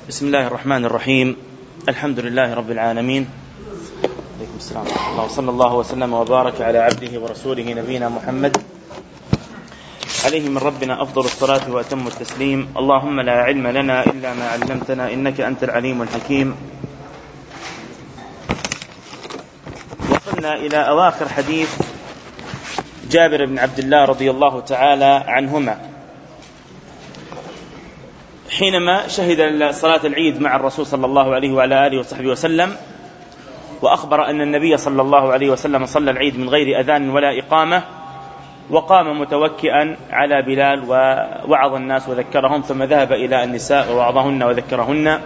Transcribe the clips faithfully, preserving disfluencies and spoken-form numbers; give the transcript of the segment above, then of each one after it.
بسم الله الرحمن الرحيم. الحمد لله رب العالمين. عليكم السلام ورحمة الله، وصلى الله وسلم وبارك على عبده ورسوله نبينا محمد عليه من ربنا أفضل الصلاة وأتم التسليم. اللهم لا علم لنا إلا ما علمتنا إنك أنت العليم الحكيم. وصلنا إلى أواخر حديث جابر بن عبد الله رضي الله تعالى عنهما حينما شهد صلاة العيد مع الرسول صلى الله عليه وعلى آله وصحبه وسلم، وأخبر أن النبي صلى الله عليه وسلم صلى العيد من غير أذان ولا إقامة، وقام متوكئا على بلال ووعظ الناس وذكرهم، ثم ذهب إلى النساء ووعظهن وذكرهن.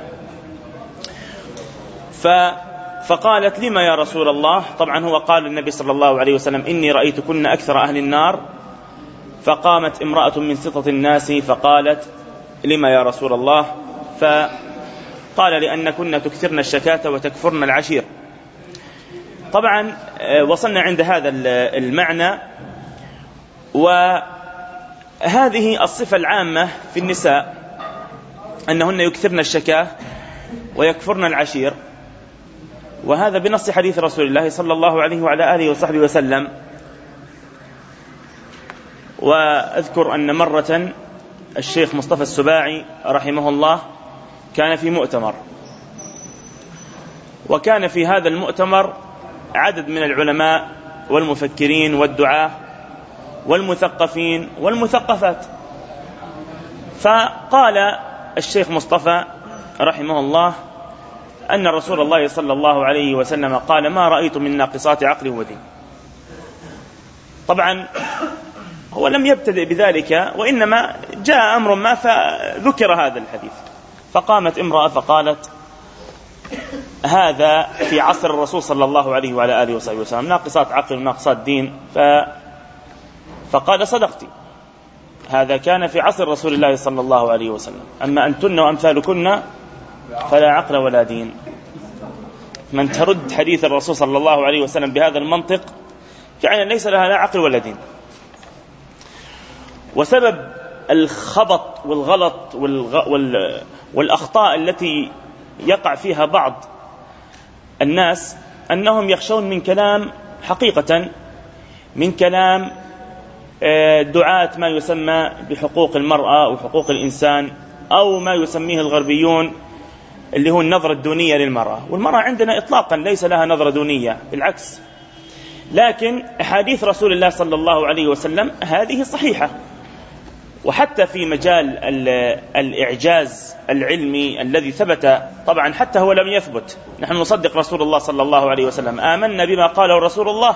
فقالت: لما يا رسول الله؟ طبعا هو قال النبي صلى الله عليه وسلم: إني رأيتكن أكثر أهل النار. فقامت امرأة من سطة الناس فقالت: لما يا رسول الله؟ فقال: لأنكن تكثرن الشكاة وتكفرن العشير. طبعا وصلنا عند هذا المعنى، وهذه الصفة العامة في النساء أنهن يكثرن الشكاة ويكفرن العشير، وهذا بنص حديث رسول الله صلى الله عليه وعلى آله وصحبه وسلم. وأذكر أن مرة الشيخ مصطفى السباعي رحمه الله كان في مؤتمر، وكان في هذا المؤتمر عدد من العلماء والمفكرين والدعاة والمثقفين والمثقفات. فقال الشيخ مصطفى رحمه الله أن رسول الله صلى الله عليه وسلم قال: ما رأيت من ناقصات عقل ودين. طبعا هو لم يبتدئ بذلك، وإنما جاء أمر ما فذكر هذا الحديث. فقامت امرأة فقالت: هذا في عصر الرسول صلى الله عليه وعلى آله وصحبه وسلم، ناقصات عقل وناقصات دين. ف... فقال: صدقتي، هذا كان في عصر رسول الله صلى الله عليه وسلم، أما أنتن وأمثالكن فلا عقل ولا دين. من ترد حديث الرسول صلى الله عليه وسلم بهذا المنطق فعلا ليس لها لا عقل ولا دين. وسبب الخبط والغلط والغ... وال... والأخطاء التي يقع فيها بعض الناس أنهم يخشون من كلام حقيقة من كلام دعاة ما يسمى بحقوق المرأة وحقوق الإنسان، أو ما يسميه الغربيون اللي هو النظرة الدونية للمرأة. والمرأة عندنا إطلاقا ليس لها نظرة دونية، بالعكس. لكن أحاديث رسول الله صلى الله عليه وسلم هذه صحيحة، وحتى في مجال الإعجاز العلمي الذي ثبت، طبعا حتى هو لم يثبت، نحن نصدق رسول الله صلى الله عليه وسلم، آمنا بما قاله رسول الله،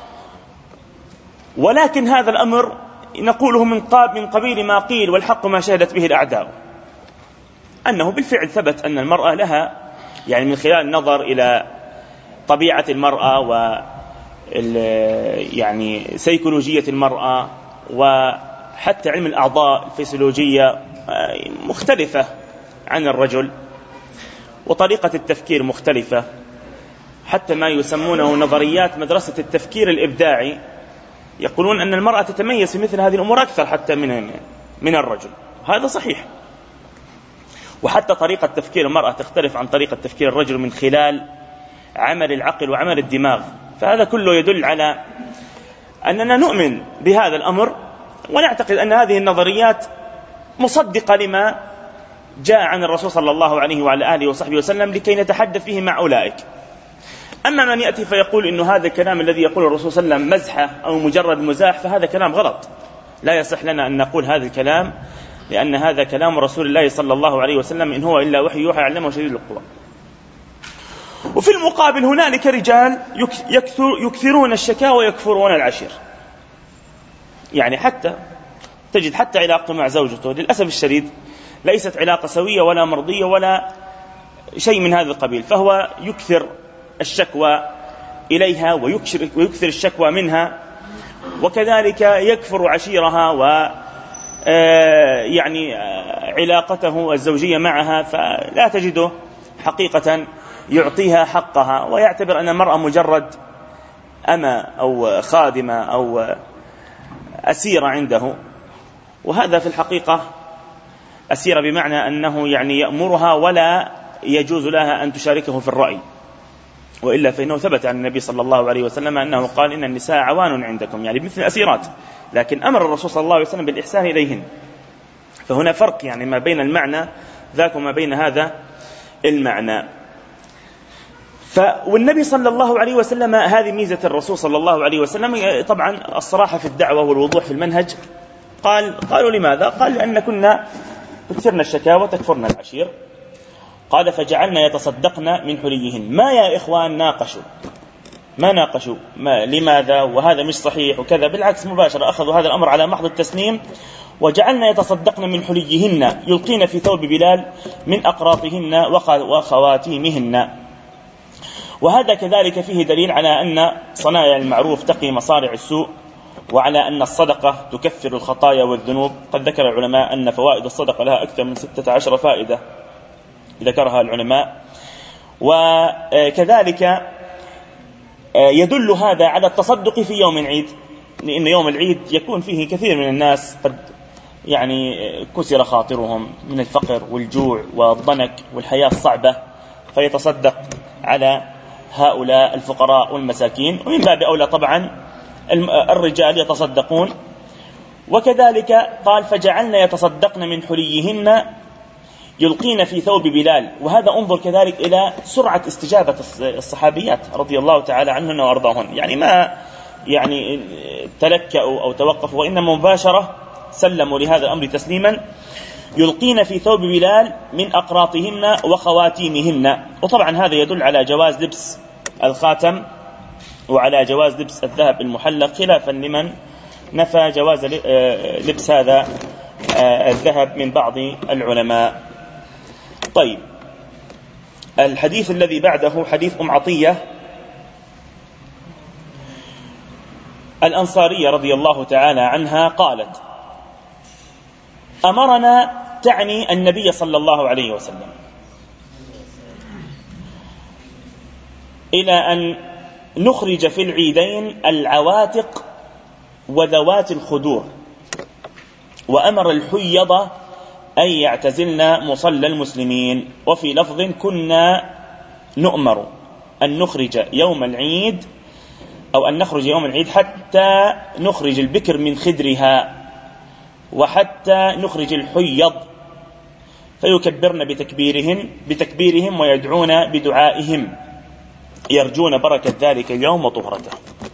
ولكن هذا الأمر نقوله من قبيل ما قيل والحق ما شهدت به الأعداء، أنه بالفعل ثبت أن المرأة لها، يعني من خلال النظر إلى طبيعة المرأة و يعني سيكولوجية المرأة وحتى علم الأعضاء الفسيولوجية مختلفة عن الرجل، وطريقة التفكير مختلفة، حتى ما يسمونه نظريات مدرسة التفكير الإبداعي يقولون أن المرأة تتميز في مثل هذه الأمور أكثر حتى من من الرجل. هذا صحيح. وحتى طريقة تفكير المرأة تختلف عن طريقة تفكير الرجل من خلال عمل العقل وعمل الدماغ. فهذا كله يدل على أننا نؤمن بهذا الأمر، ونعتقد أن هذه النظريات مصدقة لما جاء عن الرسول صلى الله عليه وعلى آله وصحبه وسلم لكي نتحدث فيه مع أولئك. أما من يأتي فيقول إنه هذا الكلام الذي يقول الرسول صلى الله عليه وسلم مزحة أو مجرد مزاح، فهذا كلام غلط. لا يصح لنا أن نقول هذا الكلام، لأن هذا كلام رسول الله صلى الله عليه وسلم، إن هو إلا وحي يوحى علمه شديد القوى. وفي المقابل هنالك رجال يكثر يكثرون الشكاوى ويكفرون العشير. يعني حتى تجد حتى علاقته مع زوجته للأسف الشديد ليست علاقة سوية ولا مرضية ولا شيء من هذا القبيل، فهو يكثر الشكوى إليها ويكثر ويكثر الشكوى منها، وكذلك يكفر عشيرها و يعني علاقته الزوجية معها، فلا تجده حقيقة يعطيها حقها، ويعتبر أن المرأة مجرد أمة أو خادمة أو أسيرة عنده. وهذا في الحقيقة أسيرة بمعنى أنه يعني يأمرها ولا يجوز لها أن تشاركه في الرأي، وإلا فإنه ثبت عن النبي صلى الله عليه وسلم أنه قال إن النساء عوان عندكم، يعني مثل أسيرات، لكن أمر الرسول صلى الله عليه وسلم بالإحسان إليهن. فهنا فرق يعني ما بين المعنى ذاك وما بين هذا المعنى. ف والنبي صلى الله عليه وسلم، هذه ميزة الرسول صلى الله عليه وسلم طبعا، الصراحة في الدعوة والوضوح في المنهج. قال قالوا لماذا؟ قال لأن كنا تكثرن الشكاوى تكفرن العشير. قال فجعلنا يتصدقن من حليهن. ما يا إخوان ناقشوا، ما ناقشوا ما لماذا وهذا مش صحيح وكذا، بالعكس مباشرة أخذوا هذا الأمر على محض التسليم. وجعلنا يتصدقن من حليهن يلقين في ثوب بلال من أقراطهن وخواتيمهن. وهذا كذلك فيه دليل على أن صنايع المعروف تقي مصارع السوء، وعلى أن الصدقة تكفر الخطايا والذنوب. قد ذكر العلماء أن فوائد الصدقة لها أكثر من ستة عشر فائدة ذكرها العلماء. وكذلك يدل هذا على التصدق في يوم العيد، لأن يوم العيد يكون فيه كثير من الناس قد يعني كسر خاطرهم من الفقر والجوع والضنك والحياة الصعبة، فيتصدق على هؤلاء الفقراء والمساكين. ومن باب أولى طبعا الرجال يتصدقون. وكذلك قال فجعلنا يتصدقن من حليهن يلقين في ثوب بلال. وهذا انظر كذلك إلى سرعة استجابة الصحابيات رضي الله تعالى عنهن وأرضاهن، يعني ما يعني تلكأوا أو توقفوا، وإنما مباشرة سلموا لهذا الأمر تسليما. يلقين في ثوب بلال من أقراطهن وخواتيمهن. وطبعا هذا يدل على جواز لبس الخاتم وعلى جواز لبس الذهب المحلق، خلافا لمن نفى جواز لبس هذا الذهب من بعض العلماء. طيب، الحديث الذي بعده حديث أم عطية الأنصارية رضي الله تعالى عنها قالت: أمرنا، تعني النبي صلى الله عليه وسلم، إلى أن نخرج في العيدين العواتق وذوات الخدور، وأمر الحيض أن يعتزلن مصلى المسلمين. وفي لفظ كنا نؤمر أن نخرج يوم العيد أو أن نخرج يوم العيد حتى نخرج البكر من خدرها، وحتى نخرج الحيض فيكبرن بتكبيرهن بتكبيرهم ويدعون بدعائهم يرجون بركة ذلك اليوم وطهرته.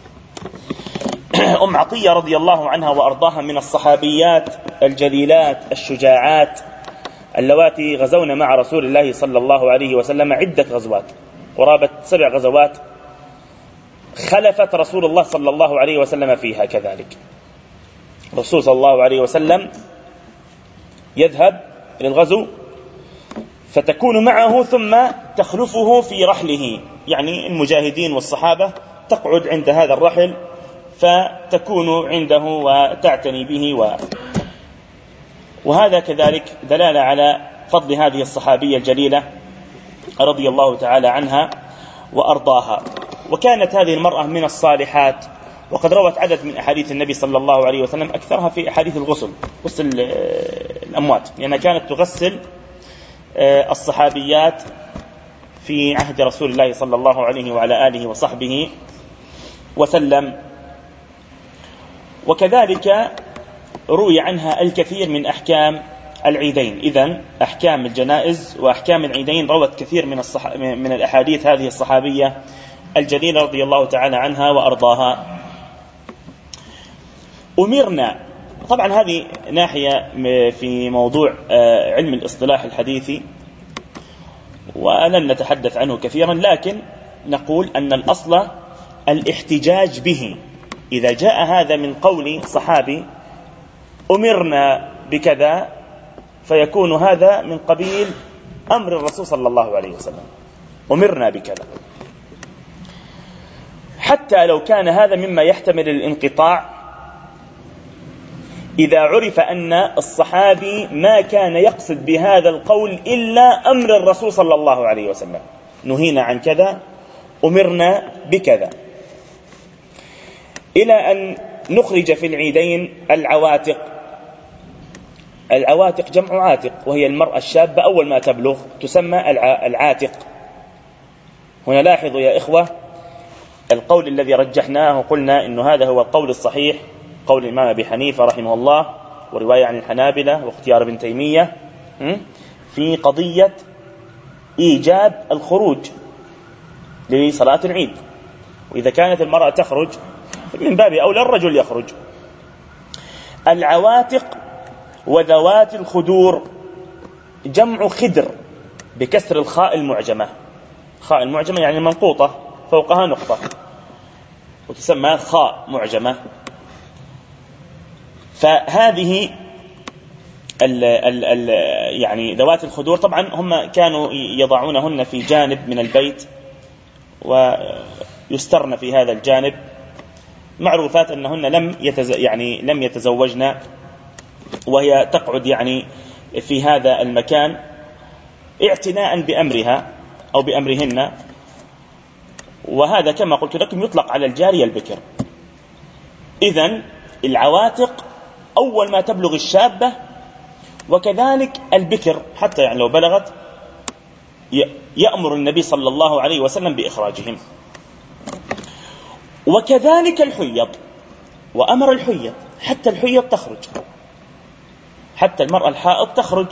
أم عطية رضي الله عنها وأرضاها من الصحابيات الجليلات الشجاعات اللواتي غزونا مع رسول الله صلى الله عليه وسلم عدة غزوات، قرابة سبع غزوات خلفت رسول الله صلى الله عليه وسلم فيها. كذلك الرسول صلى الله عليه وسلم يذهب إلى الغزو فتكون معه ثم تخلفه في رحله، يعني المجاهدين والصحابة تقعد عند هذا الرحل فتكون عنده وتعتني به و... وهذا كذلك دلالة على فضل هذه الصحابية الجليلة رضي الله تعالى عنها وأرضاها. وكانت هذه المرأة من الصالحات، وقد روت عدد من أحاديث النبي صلى الله عليه وسلم، أكثرها في أحاديث الغسل، غسل الأموات، لأنها كانت تغسل الصحابيات في عهد رسول الله صلى الله عليه وعلى آله وصحبه وسلم. وكذلك روي عنها الكثير من أحكام العيدين. إذن أحكام الجنائز وأحكام العيدين روت كثير من الصح... من الأحاديث هذه الصحابية الجليلة رضي الله تعالى عنها وأرضاها. أمرنا، طبعا هذه ناحية في موضوع علم الاصطلاح الحديثي ولن نتحدث عنه كثيرا، لكن نقول أن الأصل الاحتجاج به. إذا جاء هذا من قول صحابي أمرنا بكذا فيكون هذا من قبيل أمر الرسول صلى الله عليه وسلم، أمرنا بكذا، حتى لو كان هذا مما يحتمل الانقطاع، إذا عرف أن الصحابي ما كان يقصد بهذا القول إلا أمر الرسول صلى الله عليه وسلم، نهينا عن كذا، أمرنا بكذا. إلى أن نخرج في العيدين العواتق. العواتق جمع عاتق، وهي المرأة الشابة أول ما تبلغ تسمى العاتق. هنا لاحظوا يا إخوة القول الذي رجحناه قلنا إنه هذا هو القول الصحيح، قول الإمام أبي حنيفة رحمه الله ورواية عن الحنابلة واختيار ابن تيمية في قضية إيجاب الخروج لصلاة العيد. وإذا كانت المرأة تخرج من باب أولى الرجل يخرج. العواتق وذوات الخدور جمع خدر بكسر الخاء المعجمة، خاء المعجمة يعني منقوطة فوقها نقطة وتسمى خاء معجمة. فهذه ال ال ال يعني ذوات الخدور طبعا هم كانوا يضعونهن في جانب من البيت ويسترن في هذا الجانب، معروفات أنهن لم يتز يعني لم يتزوجن، وهي تقعد يعني في هذا المكان اعتناء بأمرها أو بأمرهن. وهذا كما قلت لكم يطلق على الجارية البكر. إذن العواتق أول ما تبلغ الشابة، وكذلك البكر حتى يعني لو بلغت يأمر النبي صلى الله عليه وسلم بإخراجهم. وكذلك الحيض، وأمر الحيض حتى الحيض تخرج، حتى المرأة الحائض تخرج.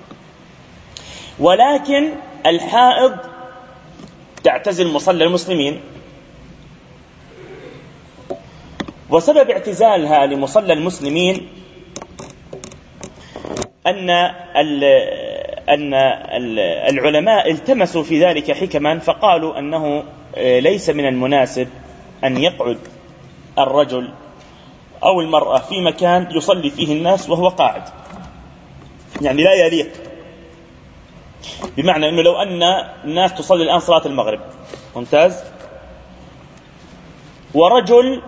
ولكن الحائض تعتزل مصلى المسلمين، وسبب اعتزالها لمصلى المسلمين أن أن العلماء التمسوا في ذلك حكما، فقالوا أنه ليس من المناسب أن يقعد الرجل أو المرأة في مكان يصلي فيه الناس وهو قاعد، يعني لا يليق. بمعنى أنه لو أن الناس تصلي الآن صلاة المغرب ممتاز، ورجل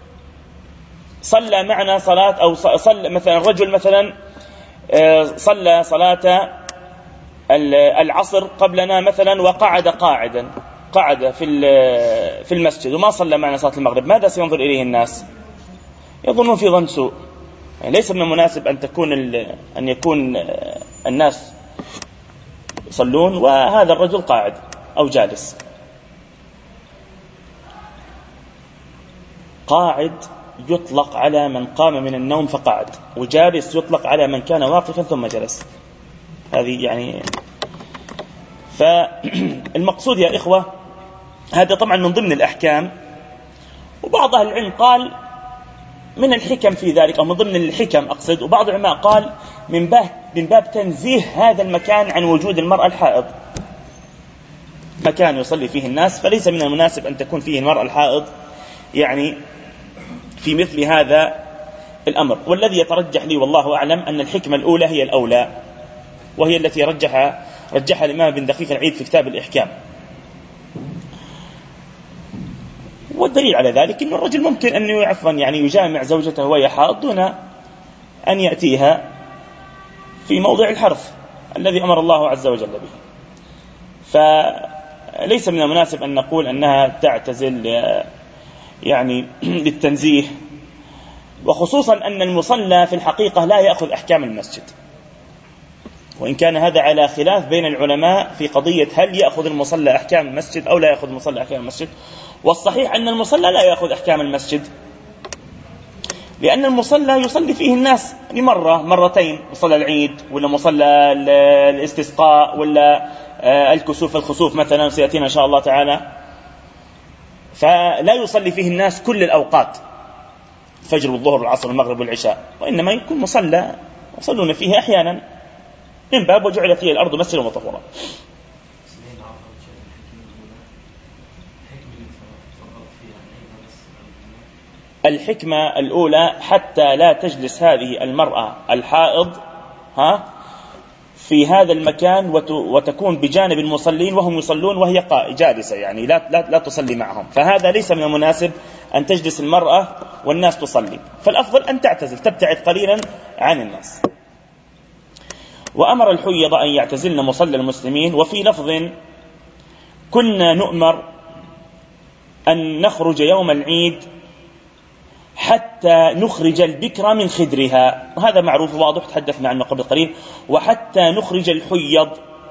صلى معنا صلاة أو صلى مثلا رجل مثلا صلى صلاة العصر قبلنا مثلا وقعد قاعدا قعد في في المسجد وما صلى معنا صلاة المغرب، ماذا سينظر إليه الناس؟ يظنون في ظن سوء. يعني ليس من المناسب أن تكون أن يكون الناس يصلون وهذا الرجل قاعد أو جالس. قاعد يطلق على من قام من النوم فقعد، وجالس يطلق على من كان واقفا ثم جلس. هذه يعني فالمقصود يا إخوة هذا طبعا من ضمن الأحكام. وبعض أهل العلم قال من الحكم في ذلك أو من ضمن الحكم أقصد، وبعض العلماء قال من باب من باب تنزيه هذا المكان عن وجود المرأة الحائض، مكان يصلي فيه الناس، فليس من المناسب أن تكون فيه المرأة الحائض يعني في مثل هذا الأمر. والذي يترجح لي والله أعلم أن الحكمة الأولى هي الأولى، وهي التي رجحها رجحها الإمام بن دقيق العيد في كتاب الإحكام. والدليل على ذلك أن الرجل ممكن أن يعفوا يعني يجامع زوجته وهي حائض دون أن يأتيها في موضع الحرث الذي أمر الله عز وجل به. فليس من المناسب أن نقول أنها تعتزل يعني للتنزيه، وخصوصا أن المصلى في الحقيقة لا يأخذ أحكام المسجد، وإن كان هذا على خلاف بين العلماء في قضية هل يأخذ المصلى أحكام المسجد أو لا يأخذ المصلى أحكام المسجد. والصحيح أن المصلى لا يأخذ أحكام المسجد، لأن المصلى يصلي فيه الناس لمرة مرتين، مصلى العيد ولا مصلى الاستسقاء ولا الكسوف الخسوف مثلا سيأتينا إن شاء الله تعالى، فلا يصلي فيه الناس كل الأوقات فجر والظهر والعصر والمغرب والعشاء، وإنما يكون مصلى يصلون فيه أحيانا من باب وجعل فيه الأرض مسجدا وطهورا. الحكمة الأولى حتى لا تجلس هذه المرأة الحائض ها في هذا المكان وتكون بجانب المصلين وهم يصلون وهي جالسة، يعني لا, لا, لا تصلي معهم، فهذا ليس من المناسب أن تجلس المرأة والناس تصلي، فالأفضل أن تعتزل تبتعد قليلا عن الناس. وأمر الحيض أن يعتزلن مصلى المسلمين. وفي لفظ كنا نؤمر أن نخرج يوم العيد حتى نخرج البكر من خدرها، وهذا معروف واضح تحدثنا عنه قبل قليل. وحتى نخرج الحيض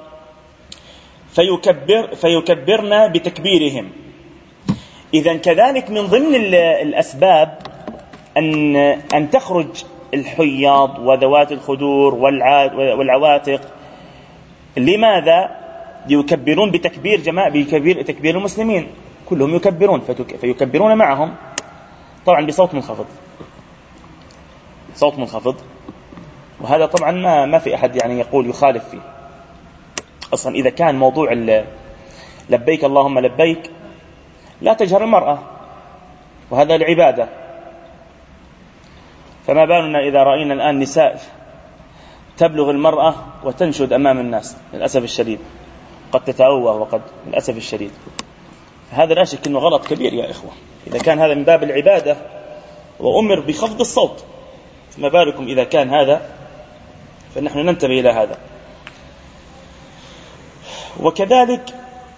فيكبر فيكبرنا بتكبيرهم. إذن كذلك من ضمن الأسباب أن أن تخرج الحيض وذوات الخدور والعواتق. لماذا يكبرون بتكبير جماعة بكبير تكبير المسلمين كلهم يكبرون فيكبرون معهم، طبعا بصوت منخفض صوت منخفض وهذا طبعا ما ما في أحد يعني يقول يخالف فيه. أصلا إذا كان موضوع لبيك اللهم لبيك لا تجهر المرأة، وهذا العبادة، فما بالنا إذا رأينا الآن نساء تبلغ المرأة وتنشد أمام الناس، للأسف الشديد قد تتأوه وقد للأسف الشديد. هذا لا شك أنه غلط كبير يا إخوة. إذا كان هذا من باب العبادة وأمر بخفض الصوت، فما بالكم إذا كان هذا، فنحن ننتبه إلى هذا. وكذلك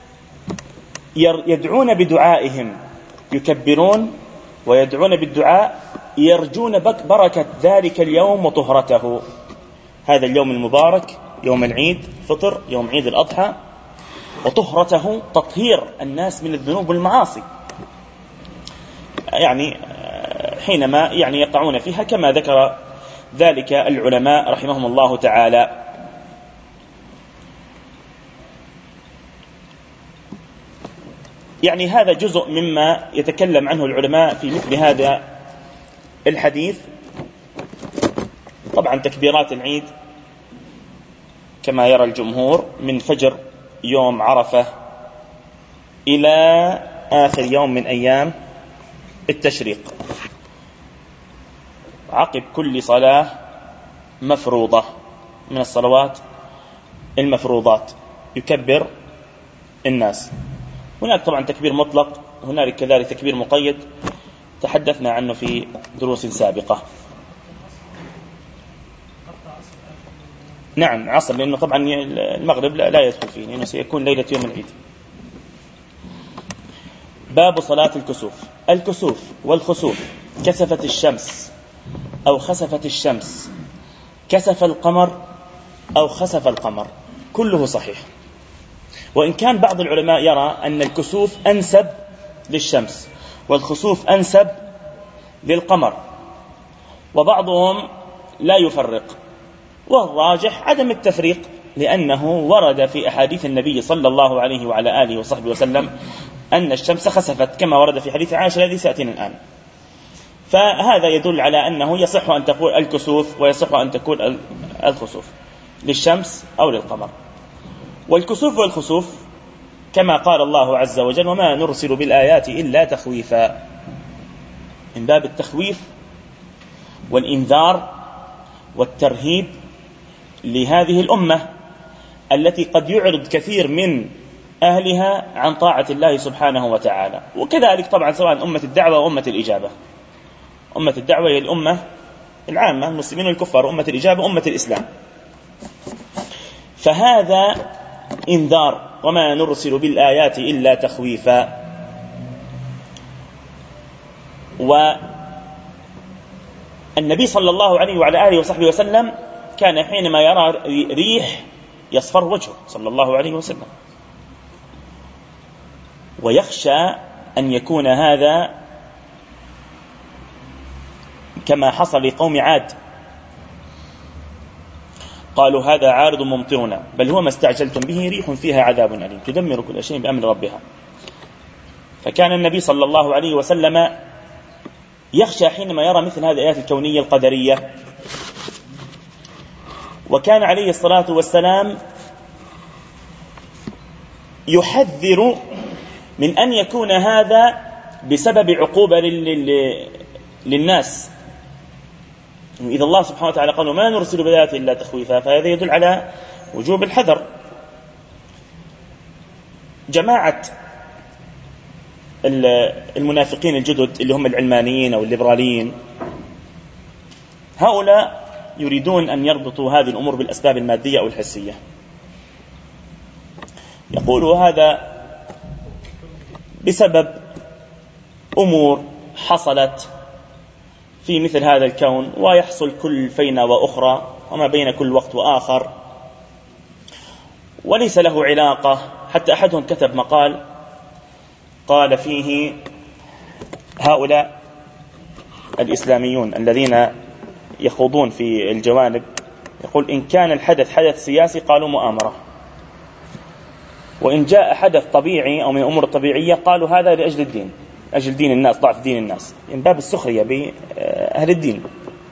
يدعون بدعائهم، يكبرون ويدعون بالدعاء يرجون بركة ذلك اليوم وطهرته. هذا اليوم المبارك يوم العيد فطر، يوم عيد الأضحى، وطهرته تطهير الناس من الذنوب والمعاصي، يعني حينما يعني يقعون فيها كما ذكر ذلك العلماء رحمهم الله تعالى. يعني هذا جزء مما يتكلم عنه العلماء في مثل هذا الحديث. طبعا تكبيرات العيد كما يرى الجمهور من فجر يوم عرفة إلى آخر يوم من أيام التشريق، عقب كل صلاة مفروضة من الصلوات المفروضات يكبر الناس. هناك طبعا تكبير مطلق، وهناك كذلك تكبير مقيد تحدثنا عنه في دروس سابقة. نعم عصر، لأنه طبعا المغرب لا يدخل فيه لأنه سيكون ليلة يوم العيد. باب صلاة الكسوف. الكسوف والخسوف، كسفت الشمس أو خسفت الشمس، كسف القمر أو خسف القمر، كله صحيح. وإن كان بعض العلماء يرى أن الكسوف أنسب للشمس والخسوف أنسب للقمر، وبعضهم لا يفرق، والراجح عدم التفريق، لأنه ورد في أحاديث النبي صلى الله عليه وعلى آله وصحبه وسلم أن الشمس خسفت كما ورد في حديث عائشة الذي سأتينا الآن. فهذا يدل على أنه يصح أن تقول الكسوف ويصح أن تكون الخسوف للشمس أو للقمر. والكسوف والخسوف كما قال الله عز وجل: وما نرسل بالآيات إلا تخويفا، من باب التخويف والإنذار والترهيب لهذه الأمة التي قد يعرض كثير من أهلها عن طاعة الله سبحانه وتعالى. وكذلك طبعا سواء أمة الدعوة وأمة الإجابة. أمة الدعوة هي الأمة العامة، المسلمين والكفار، أمة الإجابة أمة الإسلام. فهذا إنذار، وما نرسل بالآيات إلا تخويفا. والنبي صلى الله عليه وعلى آله وصحبه وسلم كان حينما يرى ريح يصفر وجهه صلى الله عليه وسلم، ويخشى أن يكون هذا كما حصل لقوم عاد، قالوا هذا عارض ممطرنا بل هو ما استعجلتم به ريح فيها عذاب أليم تدمر كل شيء بأمر ربها. فكان النبي صلى الله عليه وسلم يخشى حينما يرى مثل هذه الآيات الكونية القدرية. وكان عليه الصلاة والسلام يحذر من أن يكون هذا بسبب عقوبة للناس. إذا الله سبحانه وتعالى قال: ما نرسل بالآيات إلا تخويفا، فهذا يدل على وجوب الحذر. جماعة المنافقين الجدد اللي هم العلمانيين أو الليبراليين، هؤلاء يريدون أن يربطوا هذه الأمور بالأسباب المادية أو الحسية. يقولوا هذا بسبب أمور حصلت في مثل هذا الكون، ويحصل كل فينة وأخرى وما بين كل وقت وآخر، وليس له علاقة. حتى أحدهم كتب مقال قال فيه هؤلاء الإسلاميون الذين يخوضون في الجوانب، يقول إن كان الحدث حدث سياسي قالوا مؤامرة، وإن جاء حدث طبيعي أو من الأمور الطبيعية قالوا هذا لأجل الدين، أجل دين الناس، ضعف دين الناس، من باب السخرية بأهل الدين.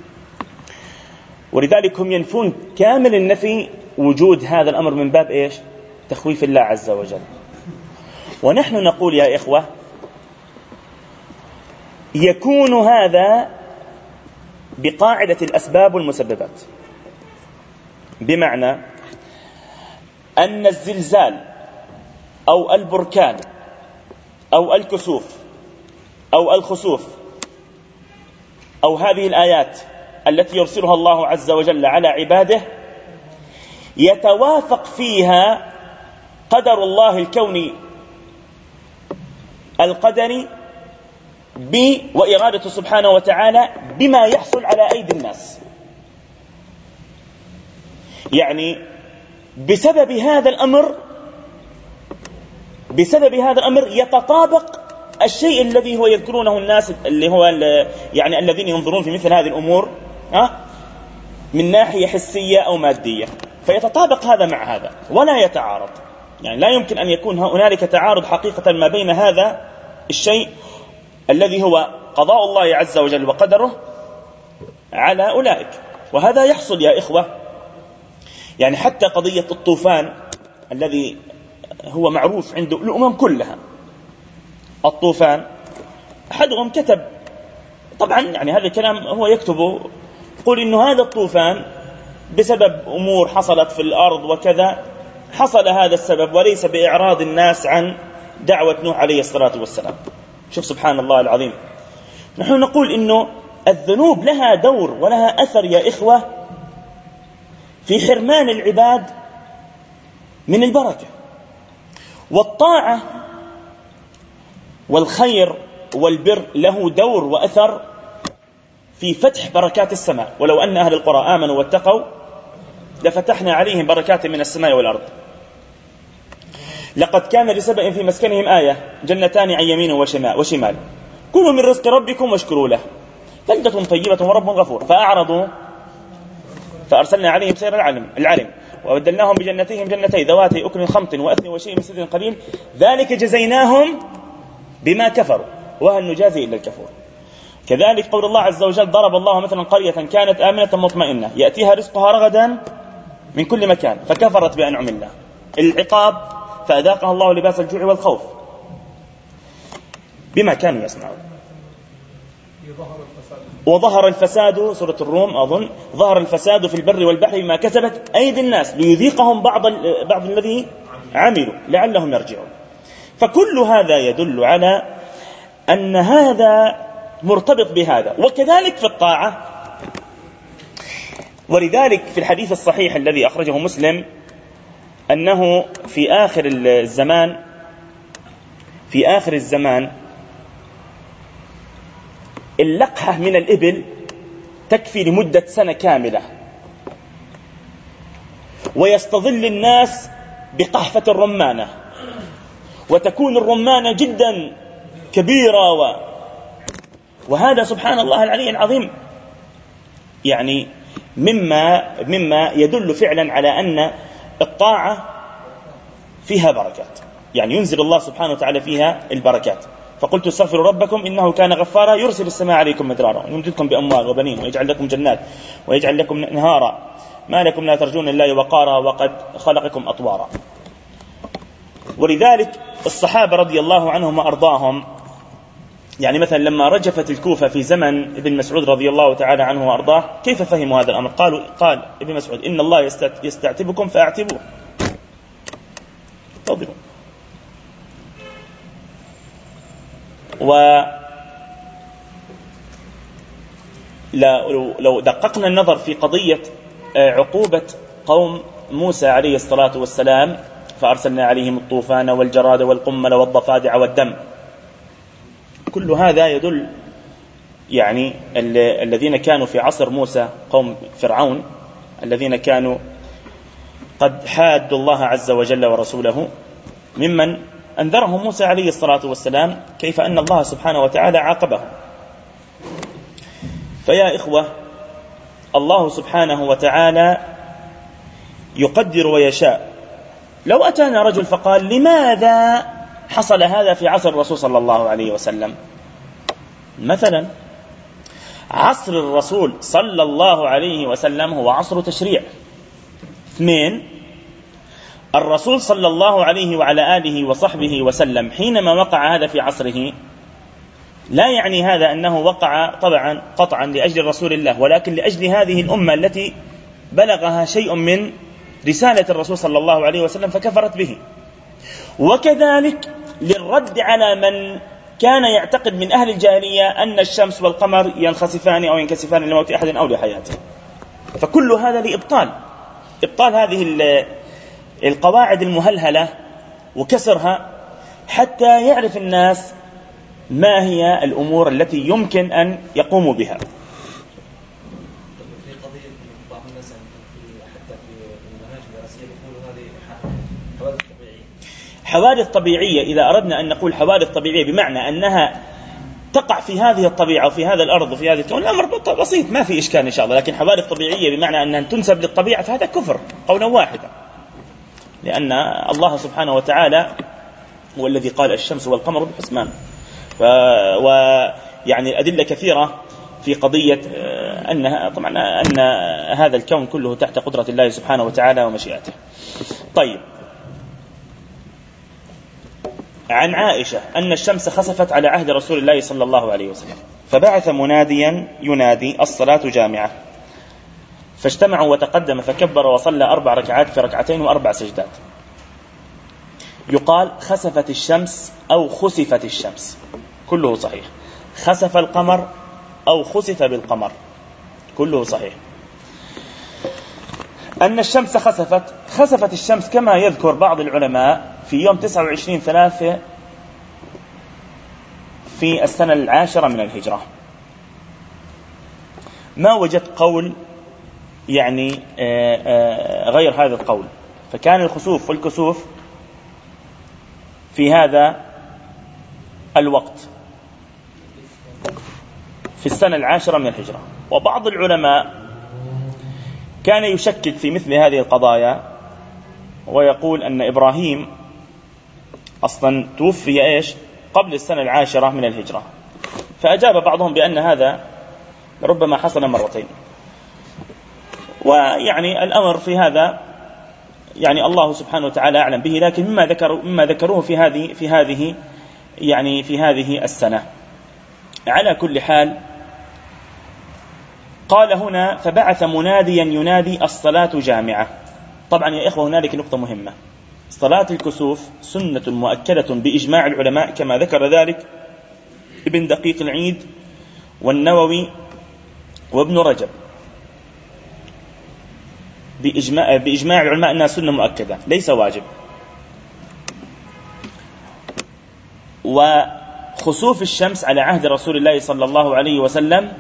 ولذلك هم ينفون كامل النفي وجود هذا الأمر من باب إيش؟ تخويف الله عز وجل. ونحن نقول يا إخوة يكون هذا بقاعدة الأسباب والمسببات، بمعنى أن الزلزال أو البركان أو الكسوف أو الخسوف أو هذه الآيات التي يرسلها الله عز وجل على عباده يتوافق فيها قدر الله الكوني القدري ب وإرادته سبحانه وتعالى بما يحصل على أيدي الناس. يعني بسبب هذا الأمر بسبب هذا الأمر يتطابق الشيء الذي هو يذكرونه الناس اللي هو يعني الذين ينظرون في مثل هذه الأمور ها من ناحية حسية أو مادية، فيتطابق هذا مع هذا ولا يتعارض. يعني لا يمكن أن يكون هنالك تعارض حقيقة ما بين هذا الشيء الذي هو قضاء الله عز وجل وقدره على أولئك. وهذا يحصل يا إخوة، يعني حتى قضية الطوفان الذي هو معروف عند الأمم كلها، الطوفان أحدهم كتب، طبعا يعني هذا الكلام هو يكتبه، يقول إنه هذا الطوفان بسبب أمور حصلت في الأرض وكذا حصل هذا السبب، وليس بإعراض الناس عن دعوة نوح عليه الصلاة والسلام. شوف سبحان الله العظيم. نحن نقول إنه الذنوب لها دور ولها أثر يا إخوة في حرمان العباد من البركة، والطاعة والخير والبر له دور وأثر في فتح بركات السماء. ولو أن أهل القرى آمنوا واتقوا لفتحنا عليهم بركات من السماء والأرض. لقد كان لسبأ في مسكنهم آية جنتان عن يمين وشمال كلوا من رزق ربكم واشكروا له بلدة طيبة ورب غفور فأعرضوا فأرسلنا عليهم سير العلم العلم وبدلناهم بجنتهم جنتين ذواتي أكل خمط وأثل وشيء من سدر قليل ذلك جزيناهم بما كفروا وهل نجازي إلا الكفور. كذلك قول الله عز وجل ضرب الله مثلا قرية كانت آمنة مطمئنة يأتيها رزقها رغدا من كل مكان فكفرت بأنعم الله العقاب فأذاقها الله لباس الجوع والخوف بما كانوا يصنعون. وظهر الفساد سورة الروم أظن ظهر الفساد في البر والبحر بما كسبت أيدي الناس ليذيقهم بعض بعض الذي عملوا لعلهم يرجعون. فكل هذا يدل على أن هذا مرتبط بهذا. وكذلك في الطاعة. ولذلك في الحديث الصحيح الذي أخرجه مسلم أنه في آخر الزمان في آخر الزمان اللقحة من الإبل تكفي لمدة سنة كاملة ويستظل الناس بقحفة الرمانة وتكون الرمانة جدا كبيرة و... وهذا سبحان الله العلي العظيم يعني مما, مما يدل فعلا على أن الطاعة فيها بركات يعني ينزل الله سبحانه وتعالى فيها البركات. فقلت استغفروا ربكم إنه كان غفارا يرسل السماء عليكم مدرارا ويمددكم بأموال وبنين ويجعل لكم جنات ويجعل لكم نهارا ما لكم لا ترجون الله وقارا وقد خلقكم أطوارا. ولذلك الصحابة رضي الله عنهم وأرضاهم يعني مثلا لما رجفت الكوفة في زمن ابن مسعود رضي الله تعالى عنه وأرضاه كيف فهموا هذا الأمر؟ قالوا قال ابن مسعود إن الله يستعتبكم فأعتبوه تفضلوا. ولو لو دققنا النظر في قضية عقوبة قوم موسى عليه الصلاة والسلام فأرسلنا عليهم الطوفان والجراد والقمل والضفادع والدم كل هذا يدل يعني الذين كانوا في عصر موسى قوم فرعون الذين كانوا قد حادوا الله عز وجل ورسوله، ممن أنذرهم موسى عليه الصلاة والسلام كيف أن الله سبحانه وتعالى عاقبه. فيا إخوة، الله سبحانه وتعالى يقدر ويشاء. لو أتانا رجل فقال لماذا حصل هذا في عصر الرسول صلى الله عليه وسلم؟ مثلا عصر الرسول صلى الله عليه وسلم هو عصر تشريع. اثنين، الرسول صلى الله عليه وعلى آله وصحبه وسلم حينما وقع هذا في عصره لا يعني هذا أنه وقع طبعا قطعا لأجل رسول الله، ولكن لأجل هذه الأمة التي بلغها شيء من رسالة الرسول صلى الله عليه وسلم فكفرت به. وكذلك للرد على من كان يعتقد من أهل الجاهلية أن الشمس والقمر ينخسفان أو ينكسفان لموت أحد أو لحياته. فكل هذا لإبطال إبطال هذه القواعد المهلهلة وكسرها حتى يعرف الناس ما هي الأمور التي يمكن أن يقوموا بها. حوادث طبيعية، إذا أردنا أن نقول حوادث طبيعية بمعنى أنها تقع في هذه الطبيعة وفي هذا الأرض وفي هذه الكون، الأمر بسيط ما في إشكال إن شاء الله. لكن حوادث طبيعية بمعنى أنها تنسب للطبيعة فهذا كفر قولا واحدا، لأن الله سبحانه وتعالى هو الذي قال الشمس والقمر بحسبان. ويعني الأدلة كثيرة في قضية أن طبعا أن هذا الكون كله تحت قدرة الله سبحانه وتعالى ومشيئته. طيب، عن عائشة أن الشمس خسفت على عهد رسول الله صلى الله عليه وسلم، فبعث مناديا ينادي الصلاة جامعة، فاجتمعوا وتقدم فكبر وصلى أربع ركعات في ركعتين وأربع سجدات. يقال خسفت الشمس أو خسفت الشمس، كله صحيح. خسف القمر أو خسف بالقمر، كله صحيح. أن الشمس خسفت خسفت الشمس كما يذكر بعض العلماء في يوم تسعة وعشرين ثلاثة في السنة العاشرة من الهجرة. ما وجدت قول يعني غير هذا القول، فكان الخسوف والكسوف في هذا الوقت في السنة العاشرة من الهجرة. وبعض العلماء كان يشكك في مثل هذه القضايا ويقول أن إبراهيم أصلا توفي إيش قبل السنة العاشرة من الهجرة، فأجاب بعضهم بأن هذا ربما حصل مرتين. ويعني الأمر في هذا يعني الله سبحانه وتعالى أعلم به، لكن مما ذكروا مما ذكروه في هذه في هذه يعني في هذه السنة. على كل حال قال هنا فبعث مناديا ينادي الصلاة جامعة. طبعا يا إخوة هنالك نقطة مهمة، صلاة الكسوف سنة مؤكدة بإجماع العلماء كما ذكر ذلك ابن دقيق العيد والنووي وابن رجب، بإجماع, بإجماع العلماء أنها سنة مؤكدة ليس واجب. وخسوف الشمس على عهد رسول الله صلى الله عليه وسلم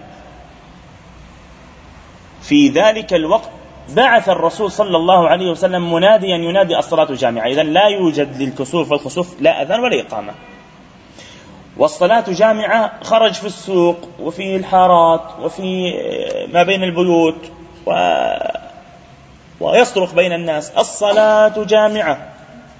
في ذلك الوقت بعث الرسول صلى الله عليه وسلم مناديا ينادي الصلاة جامعة. إذن لا يوجد للكسوف والخسوف لا أذان ولا إقامة، والصلاة جامعة خرج في السوق وفي الحارات وفي ما بين البيوت و... ويصرخ بين الناس الصلاة جامعة.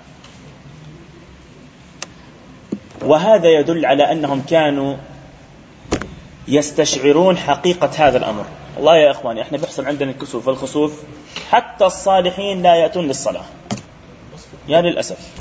وهذا يدل على أنهم كانوا يستشعرون حقيقة هذا الأمر. والله يا إخواني إحنا بيحصل عندنا الكسوف والخسوف حتى الصالحين لا يأتون للصلاة، يا للأسف.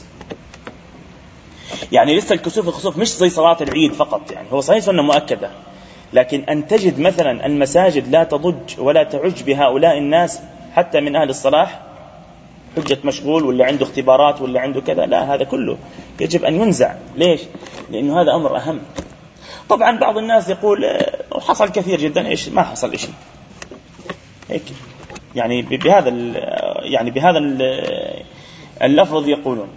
يعني لسه الكسوف والخسوف مش زي صلاة العيد فقط، يعني هو صحيح سنة مؤكدة، لكن أن تجد مثلا المساجد لا تضج ولا تعج بهؤلاء الناس حتى من أهل الصلاح، حجة مشغول ولا عنده اختبارات ولا عنده كذا، لا، هذا كله يجب أن ينزع. ليش؟ لأنه هذا أمر أهم. طبعا بعض الناس يقول حصل كثير جدا، إيش ما حصل إشي هيك، يعني بهذا يعني بهذا اللفظ يقولون.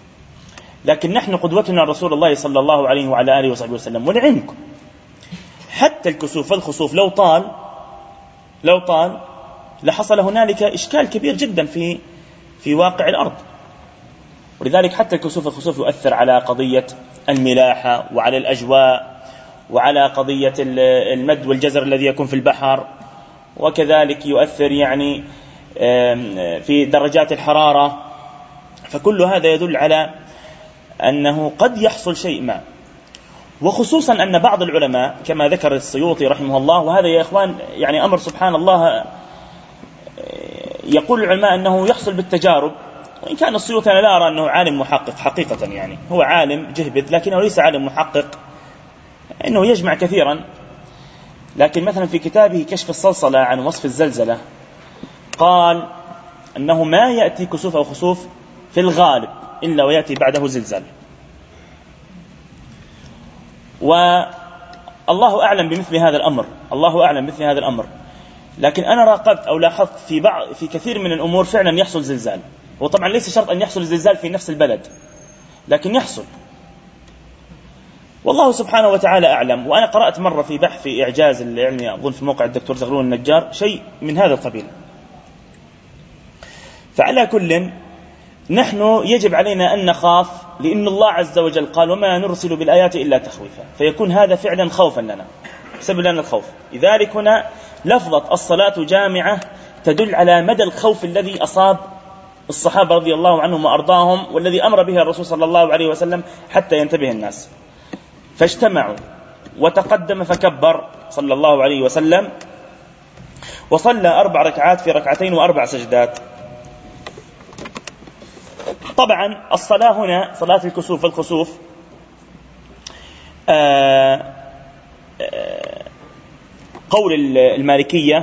لكن نحن قدوتنا رسول الله صلى الله عليه وعلى آله وصحبه وسلم. ولعلمكم حتى الكسوف والخسوف لو طال لو طال لحصل هنالك إشكال كبير جدا في في واقع الأرض. ولذلك حتى الكسوف والخسوف يؤثر على قضية الملاحة وعلى الأجواء وعلى قضية المد والجزر الذي يكون في البحر، وكذلك يؤثر يعني في درجات الحرارة. فكل هذا يدل على أنه قد يحصل شيء ما، وخصوصا أن بعض العلماء كما ذكر السيوطي رحمه الله، وهذا يا إخوان يعني أمر سبحان الله، يقول العلماء أنه يحصل بالتجارب. وإن كان السيوطي أنا لا أرى أنه عالم محقق حقيقة، يعني هو عالم جهبذ لكنه ليس عالم محقق، إنه يجمع كثيرا. لكن مثلا في كتابه كشف الصلصلة عن وصف الزلزلة قال أنه ما يأتي كسوف أو خسوف في الغالب إلا ويأتي بعده زلزال. والله أعلم بمثل هذا الأمر، الله أعلم بمثل هذا الأمر. لكن أنا راقبت أو لاحظت في بعض في كثير من الأمور فعلا يحصل زلزال، وطبعا ليس شرط أن يحصل الزلزال في نفس البلد، لكن يحصل، والله سبحانه وتعالى أعلم. وأنا قرأت مرة في بحث في إعجاز العلمي أظن في موقع الدكتور زغلول النجار شيء من هذا القبيل. فعلى كل نحن يجب علينا أن نخاف، لأن الله عز وجل قال وما نرسل بالآيات إلا تخويفا، فيكون هذا فعلا خوفا لنا، سبب لنا الخوف. لذلك هنا لفظة الصلاة جامعة تدل على مدى الخوف الذي أصاب الصحابة رضي الله عنهم وأرضاهم، والذي أمر به الرسول صلى الله عليه وسلم حتى ينتبه الناس. فاجتمعوا وتقدم فكبر صلى الله عليه وسلم، وصلى أربع ركعات في ركعتين وأربع سجدات. طبعا الصلاة هنا صلاة الكسوف والخسوف آآ آآ قول المالكية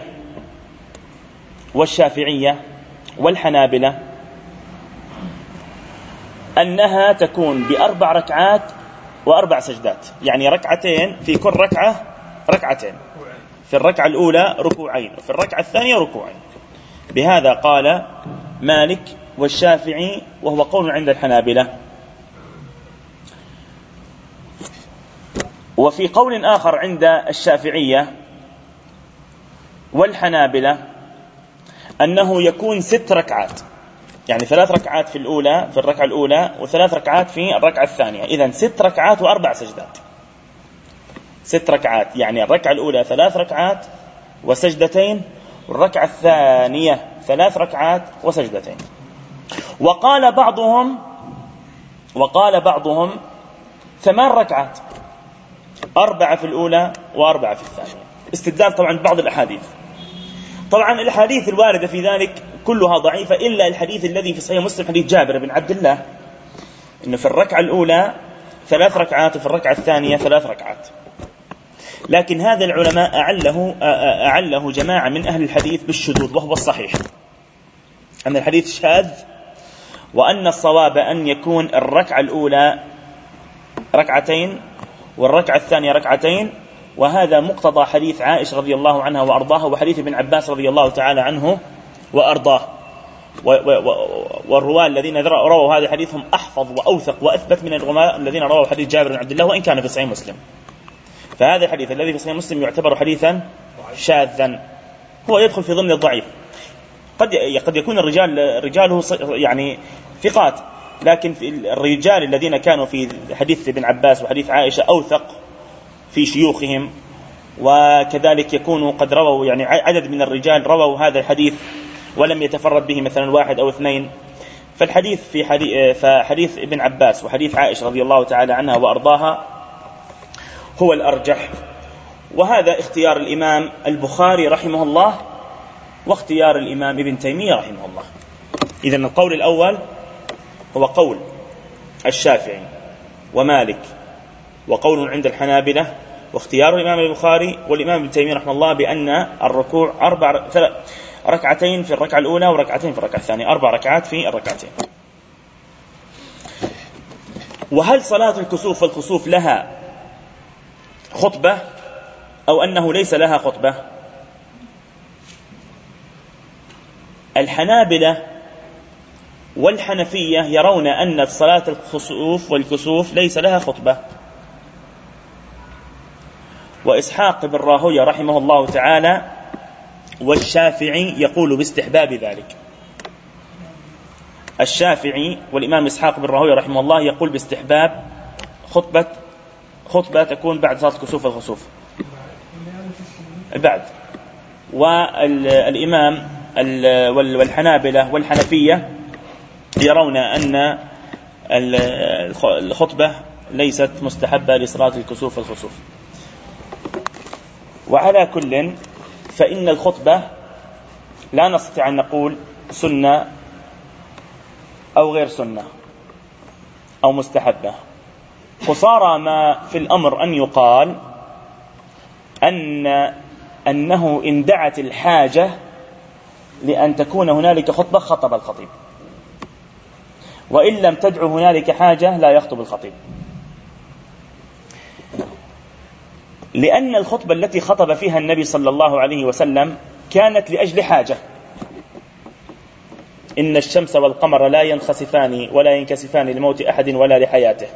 والشافعية والحنابلة أنها تكون بأربع ركعات وأربع سجدات، يعني ركعتين في كل ركعة ركعتين، في الركعة الأولى ركوعين وفي الركعة الثانية ركوعين. بهذا قال مالك والشافعي، وهو قول عند الحنابلة. وفي قول آخر عند الشافعية والحنابلة أنه يكون ست ركعات، يعني ثلاث ركعات في الأولى في الركعة الأولى وثلاث ركعات في الركعة الثانية، إذن ست ركعات وأربع سجدات. ست ركعات يعني الركعة الأولى ثلاث ركعات وسجدتين، والركعة الثانية ثلاث ركعات وسجدتين. وقال بعضهم وقال بعضهم ثمان ركعات، أربعة في الأولى وأربعة في الثانية، استدلال طبعا بعض الأحاديث. طبعا الحديث الواردة في ذلك كلها ضعيفة، إلا الحديث الذي في صحيح مسلم حديث جابر بن عبد الله إنه في الركعة الأولى ثلاث ركعات وفي الركعة الثانية ثلاث ركعات. لكن هذا العلماء أعله, أعله جماعة من أهل الحديث بالشذوذ، وهو الصحيح أن الحديث شاذ، وأن الصواب أن يكون الركعة الأولى ركعتين والركعة الثانية ركعتين. وهذا مقتضى حديث عائشة رضي الله عنها وأرضاها، وحديث ابن عباس رضي الله تعالى عنه وأرضاه. والرواة الذين رووا هذا الحديث هم أحفظ وأوثق وأثبت من الرواة الذين رووا حديث جابر بن عبد الله، وإن كان في صحيح مسلم. فهذا الحديث الذي في صحيح مسلم يعتبر حديثا شاذا، هو يدخل في ضمن الضعيف. قد قد يكون الرجال رجاله يعني ثقات، لكن في الرجال الذين كانوا في حديث ابن عباس وحديث عائشة أوثق في شيوخهم، وكذلك يكونوا قد رووا يعني عدد من الرجال رووا هذا الحديث ولم يتفرد به مثلا واحد أو اثنين. فالحديث في حديث, فحديث ابن عباس وحديث عائشة رضي الله تعالى عنها وأرضاها هو الأرجح، وهذا اختيار الإمام البخاري رحمه الله واختيار الإمام ابن تيمية رحمه الله. إذن القول الأول هو قول الشافعي ومالك وقول عند الحنابلة، واختيار الإمام البخاري والإمام ابن تيمية رحمه الله بأن الركوع أربع ركعتين في الركعة الأولى وركعتين في الركعة الثانية، أربع ركعات في الركعتين. وهل صلاة الكسوف والخسوف لها خطبة أو أنه ليس لها خطبة؟ الحنابلة والحنفية يرون أن صلاة الخسوف والكسوف ليس لها خطبة، وإسحاق بن راهويه رحمه الله تعالى والشافعي يقول باستحباب ذلك. الشافعي والإمام إسحاق بن راهويه رحمه الله يقول باستحباب خطبة خطبة تكون بعد صلاة الكسوف والخسوف بعد. والإمام والحنابلة والحنفية يرون أن الخطبة ليست مستحبة لصلاة الكسوف والخسوف. وعلى كل فإن الخطبة لا نستطيع أن نقول سنة أو غير سنة أو مستحبة. قصارى ما في الأمر أن يقال أن أنه إن دعت الحاجة لأن تكون هنالك خطبة خطب الخطيب، وإن لم تدع هنالك حاجة لا يخطب الخطيب، لأن الخطبة التي خطب فيها النبي صلى الله عليه وسلم كانت لأجل حاجة. إن الشمس والقمر لا ينخسفان ولا ينكسفان لموت أحد ولا لحياته.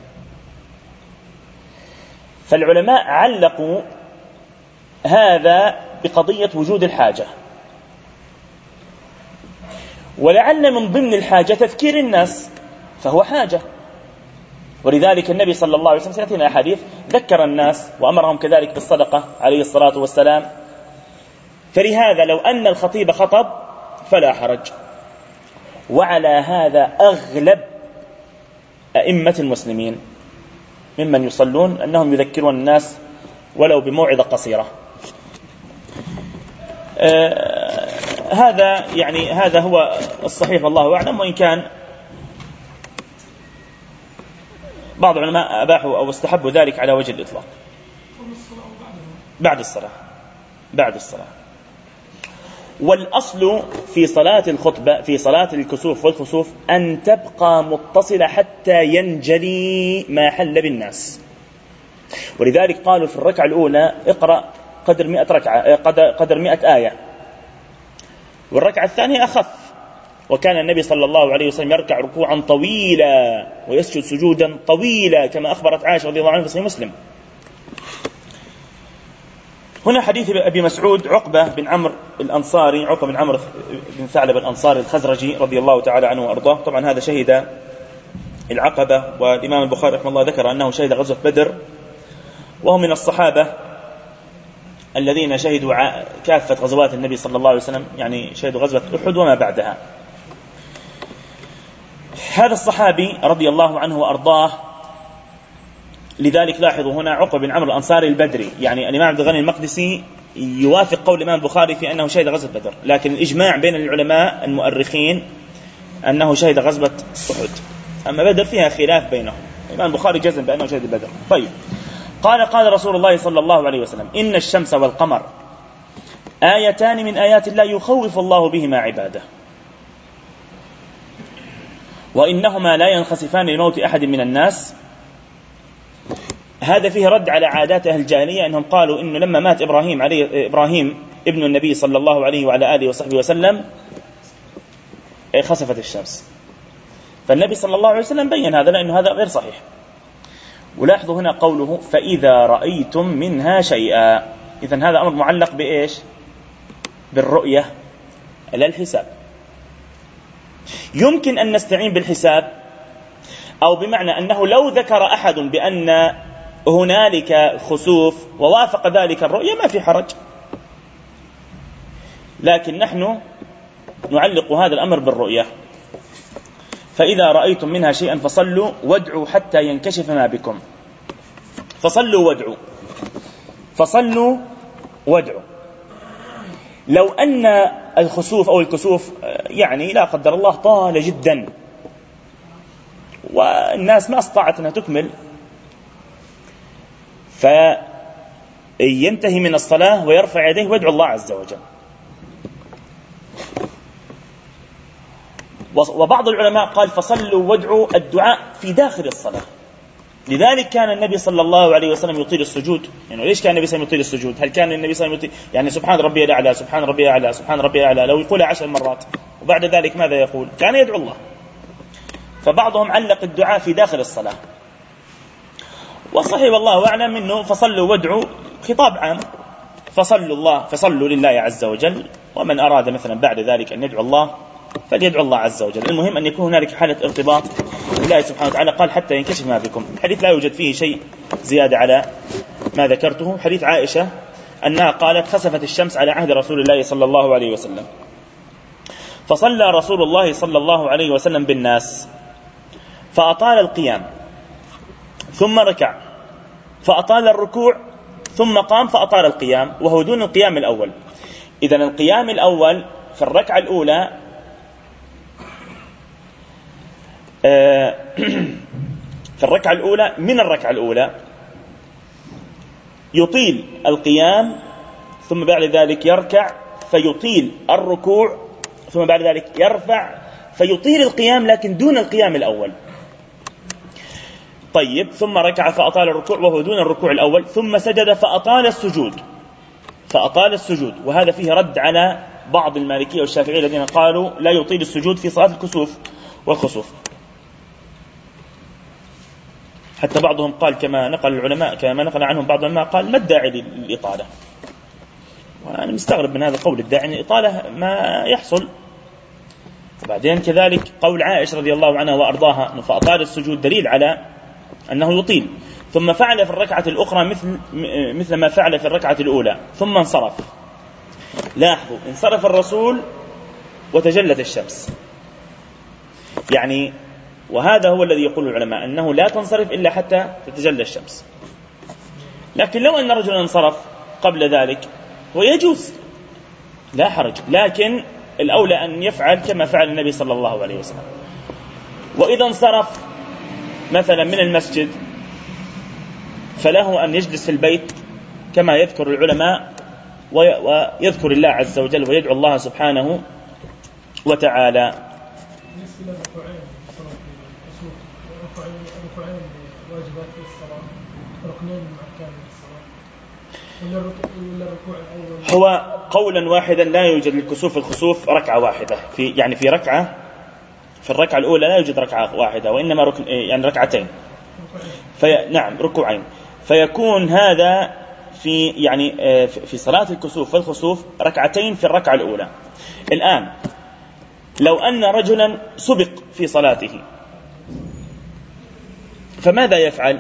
فالعلماء علقوا هذا بقضية وجود الحاجة، ولعل من ضمن الحاجة تذكير الناس، فهو حاجة. ولذلك النبي صلى الله عليه وسلم سنتين أحاديث ذكر الناس وأمرهم كذلك بالصدقة عليه الصلاة والسلام. فلهذا لو أن الخطيب خطب فلا حرج. وعلى هذا أغلب أئمة المسلمين ممن يصلون أنهم يذكرون الناس ولو بموعظة قصيرة. آه هذا يعني هذا هو الصحيح والله أعلم، وإن كان بعض العلماء أباحوا أو استحبوا ذلك على وجه الإطلاق بعد الصلاة بعد الصلاة. والأصل في صلاة الخطبة في صلاة الكسوف والخسوف أن تبقى متصلة حتى ينجلي ما حل بالناس. ولذلك قالوا في الركعة الأولى اقرأ قدر مئة ركعة قدر مئة آية، والركعة الثانية أخف. وكان النبي صلى الله عليه وسلم يركع ركوعا طويلا ويسجد سجودا طويلا كما أخبرت عائشة رضي الله عنها في صحيح مسلم. هنا حديث أبي مسعود عقبة بن عمرو الأنصاري عقبة بن عمرو بن ثعلب الأنصاري الخزرجي رضي الله تعالى عنه وأرضاه. طبعا هذا شهد العقبة، والإمام البخاري رحمه الله ذكر أنه شهد غزوة بدر، وهو من الصحابة الذين شهدوا كافة غزوات النبي صلى الله عليه وسلم، يعني شهدوا غزوة أحد وما بعدها. هذا الصحابي رضي الله عنه وأرضاه، لذلك لاحظوا هنا عقبة بن عمرو الأنصاري البدري، يعني الإمام عبد الغني المقدسي يوافق قول الإمام البخاري في أنه شهد غزوة بدر، لكن الإجماع بين العلماء المؤرخين أنه شهد غزوة أحد. أما بدر فيها خلاف بينهم، الإمام البخاري جزم بأنه شهد بدر. طيب، قال قال رسول الله صلى الله عليه وسلم إن الشمس والقمر آيتان من آيات الله يخوف الله بهما عباده، وإنهما لا ينخسفان لموت أحد من الناس. هذا فيه رد على عادات أهل الجاهلية، أنهم قالوا إنه لما مات إبراهيم عليه إبراهيم ابن النبي صلى الله عليه وعلى آله وصحبه وسلم خسفت الشمس. فالنبي صلى الله عليه وسلم بين هذا لأنه هذا غير صحيح. ولاحظوا هنا قوله فإذا رأيتم منها شيئا، إذن هذا أمر معلق بإيش؟ بالرؤية لا الحساب. يمكن أن نستعين بالحساب، أو بمعنى أنه لو ذكر أحد بأن هنالك خسوف ووافق ذلك الرؤية ما في حرج، لكن نحن نعلق هذا الأمر بالرؤية. فإذا رأيتم منها شيئا فصلوا وادعوا حتى ينكشف ما بكم. فصلوا وادعوا فصلوا وادعوا. لو أن الخسوف أو الكسوف يعني لا قدر الله طال جدا والناس ما استطاعت أنها تكمل، فينتهي من الصلاة ويرفع يديه ويدعو الله عز وجل. وبعض العلماء قال فصلوا وادعوا الدعاء في داخل الصلاة. لذلك كان النبي صلى الله عليه وسلم يطيل السجود. يعني ليش كان النبي صلى الله عليه وسلم يطيل السجود؟ هل كان النبي صلى الله عليه وسلم يطيل يعني سبحان ربي الأعلى سبحان ربي الأعلى سبحان ربي الأعلى لو يقول عشر مرات وبعد ذلك ماذا يقول؟ كان يدعو الله. فبعضهم علق الدعاء في داخل الصلاة، وصحيح والله أعلم منه فصلوا وادعوا خطاب عام، فصلوا الله فصلوا لله عز وجل، ومن أراد مثلا بعد ذلك أن يدعو الله فليدعو الله عز وجل. المهم أن يكون هنالك حالة ارتباط بالله سبحانه وتعالى. قال حتى ينكشف ما بكم. حديث لا يوجد فيه شيء زيادة على ما ذكرته. حديث عائشة أنها قالت خسفت الشمس على عهد رسول الله صلى الله عليه وسلم، فصلى رسول الله صلى الله عليه وسلم بالناس فأطال القيام ثم ركع فأطال الركوع ثم قام فأطال القيام، وهو دون القيام الأول. إذن القيام الأول في الركعة الأولى في الركعة الأولى من الركعة الأولى يطيل القيام، ثم بعد ذلك يركع فيطيل الركوع، ثم بعد ذلك يرفع فيطيل القيام لكن دون القيام الأول. طيب، ثم ركع فأطال الركوع وهو دون الركوع الأول، ثم سجد فأطال السجود فأطال السجود وهذا فيه رد على بعض المالكية والشافعية الذين قالوا لا يطيل السجود في صلاة الكسوف والخسوف. حتى بعضهم قال كما نقل العلماء كما نقل عنهم بعض العلماء قال ما الداعي للإطالة، وأنا مستغرب من هذا القول الداعي أن الإطالة ما يحصل. وبعدين كذلك قول عائشة رضي الله عنها وأرضاها فأطال السجود دليل على أنه يطيل. ثم فعل في الركعة الأخرى مثل مثل ما فعل في الركعة الأولى ثم انصرف. لاحظوا، انصرف الرسول وتجلت الشمس، يعني وهذا هو الذي يقول العلماء أنه لا تنصرف إلا حتى تتجلى الشمس. لكن لو أن رجلا انصرف قبل ذلك ويجوز لا حرج، لكن الأولى أن يفعل كما فعل النبي صلى الله عليه وسلم. وإذا انصرف مثلا من المسجد فله أن يجلس في البيت كما يذكر العلماء ويذكر الله عز وجل ويدعو الله سبحانه وتعالى. هو قولا واحدا لا يوجد للكسوف الخسوف ركعة واحدة، في يعني في ركعة في الركعة الأولى لا يوجد ركعة واحدة، وإنما ركن يعني ركعتين. في نعم ركوعين، فيكون هذا في يعني في صلاة الكسوف والخسوف ركعتين في الركعة الأولى. الآن لو أن رجلا سبق في صلاته فماذا يفعل؟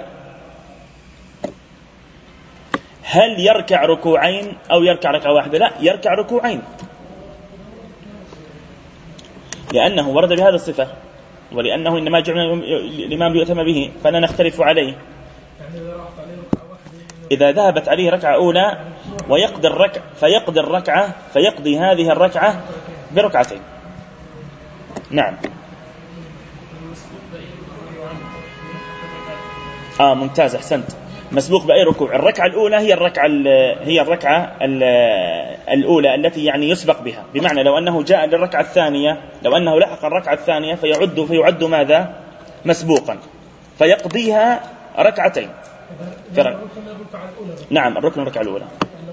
هل يركع ركوعين أو يركع ركعة واحدة؟ لا، يركع ركوعين، لأنه ورد بهذا الصفة، ولأنه إنما جعل الإمام ليؤتم به فلا نختلف عليه. إذا ذهبت عليه ركعة أولى ويقضي الركعة فيقضي الركعة فيقضي هذه الركعة بركعتين. نعم. آه ممتاز، أحسنت. مسبوق بأي ركوع. الركعة الأولى هي الركعة هي الركعة الأولى التي يعني يسبق بها، بمعنى لو أنه جاء للركعة الثانية لو أنه لحق الركعة الثانية فيعد فيعد ماذا؟ مسبوقا، فيقضيها ركعتين. فرق. نعم، الركن الركعة الأولى.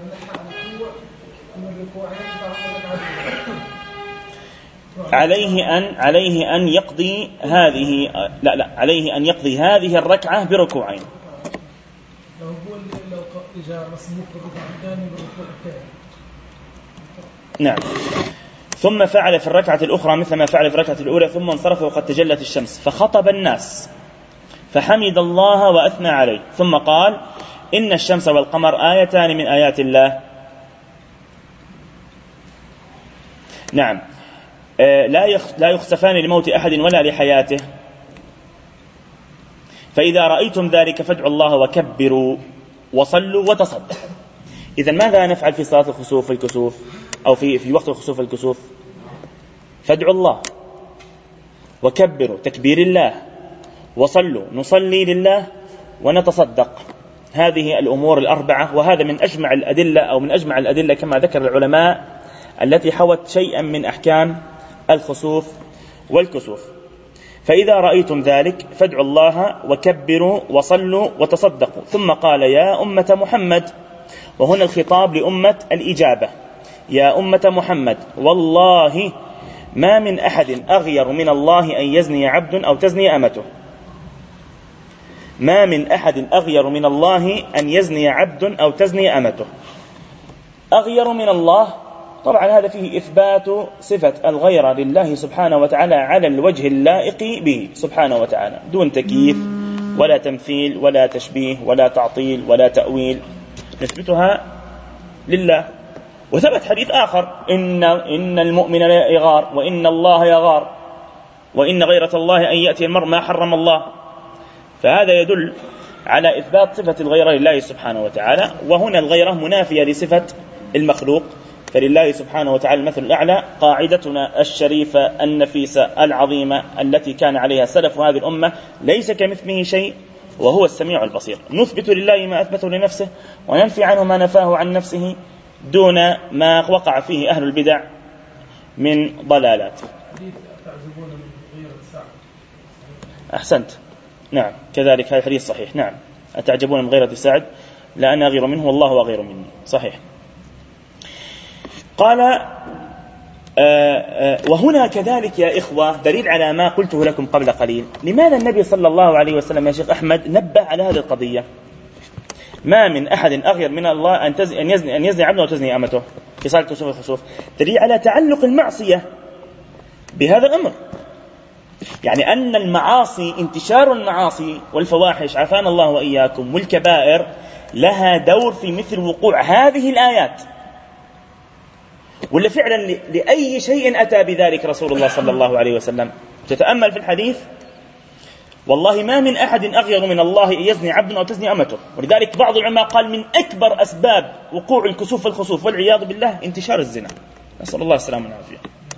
عليه أن عليه أن يقضي هذه لا لا عليه أن يقضي هذه الركعة بركوعين. نعم. ثم فعل في الركعة الأخرى مثل ما فعل في الركعة الأولى، ثم انصرف وقد تجلت الشمس فخطب الناس فحمد الله وأثنى عليه، ثم قال إن الشمس والقمر آيتان من آيات الله. نعم. لا يخسفان لموت أحد ولا لحياته، فإذا رأيتم ذلك فادعوا الله وكبروا وصلوا وتصدقوا. إذن ماذا نفعل في صلاة الخسوف والكسوف أو في في وقت الخسوف والكسوف؟ فادعوا الله وكبروا تكبير الله وصلوا نصلي لله ونتصدق. هذه الأمور الأربعة، وهذا من أجمع الأدلة أو من أجمع الأدلة كما ذكر العلماء التي حوت شيئا من أحكام الخسوف والكسوف. فإذا رأيتم ذلك فادعوا الله وكبروا وصلوا وتصدقوا. ثم قال يا أمة محمد، وهنا الخطاب لأمة الإجابة، يا أمة محمد والله ما من أحد أغير من الله أن يزني عبد أو تزني أمته. ما من أحد أغير من الله أن يزني عبد أو تزني أمته. أغير من الله، طبعا هذا فيه إثبات صفة الغيرة لله سبحانه وتعالى على الوجه اللائق به سبحانه وتعالى، دون تكييف ولا تمثيل ولا تشبيه ولا تعطيل ولا تأويل، نثبتها لله. وثبت حديث آخر: إن, إن المؤمن لا يغار وإن الله يغار وإن غيرة الله أن يأتي المرء ما حرم الله. فهذا يدل على إثبات صفة الغيرة لله سبحانه وتعالى، وهنا الغيرة منافية لصفة المخلوق، فلله سبحانه وتعالى المثل الأعلى. قاعدتنا الشريفة النفيسة العظيمة التي كان عليها سلف هذه الأمة: ليس كمثله شيء وهو السميع البصير. نثبت لله ما أثبته لنفسه وننفي عنه ما نفاه عن نفسه، دون ما وقع فيه أهل البدع من ضلالات. أحسنت، نعم كذلك هذا الحديث صحيح. نعم، أتعجبون من غيرة سعد؟ لا أنا غير منه والله وغير مني، صحيح. قال آآ آآ وهنا كذلك يا إخوة دليل على ما قلته لكم قبل قليل. لماذا النبي صلى الله عليه وسلم يا شيخ أحمد نبه على هذه القضية؟ ما من أحد أغير من الله أن يزني, أن يزني عبده وتزني أمته في صلاة كسوف الخسوف، دليل على تعلق المعصية بهذا الأمر. يعني أن المعاصي، انتشار المعاصي والفواحش عافانا الله وإياكم والكبائر، لها دور في مثل وقوع هذه الآيات. ولا فعلا لأي شيء أتى بذلك رسول الله صلى الله عليه وسلم؟ تتأمل في الحديث: والله ما من أحد أغير من الله يزني عبد أو تزني أمته. ولذلك بعض العلماء قال من أكبر أسباب وقوع الكسوف والخسوف والعياذ بالله انتشار الزنا، نسأل الله السلامة والعافية.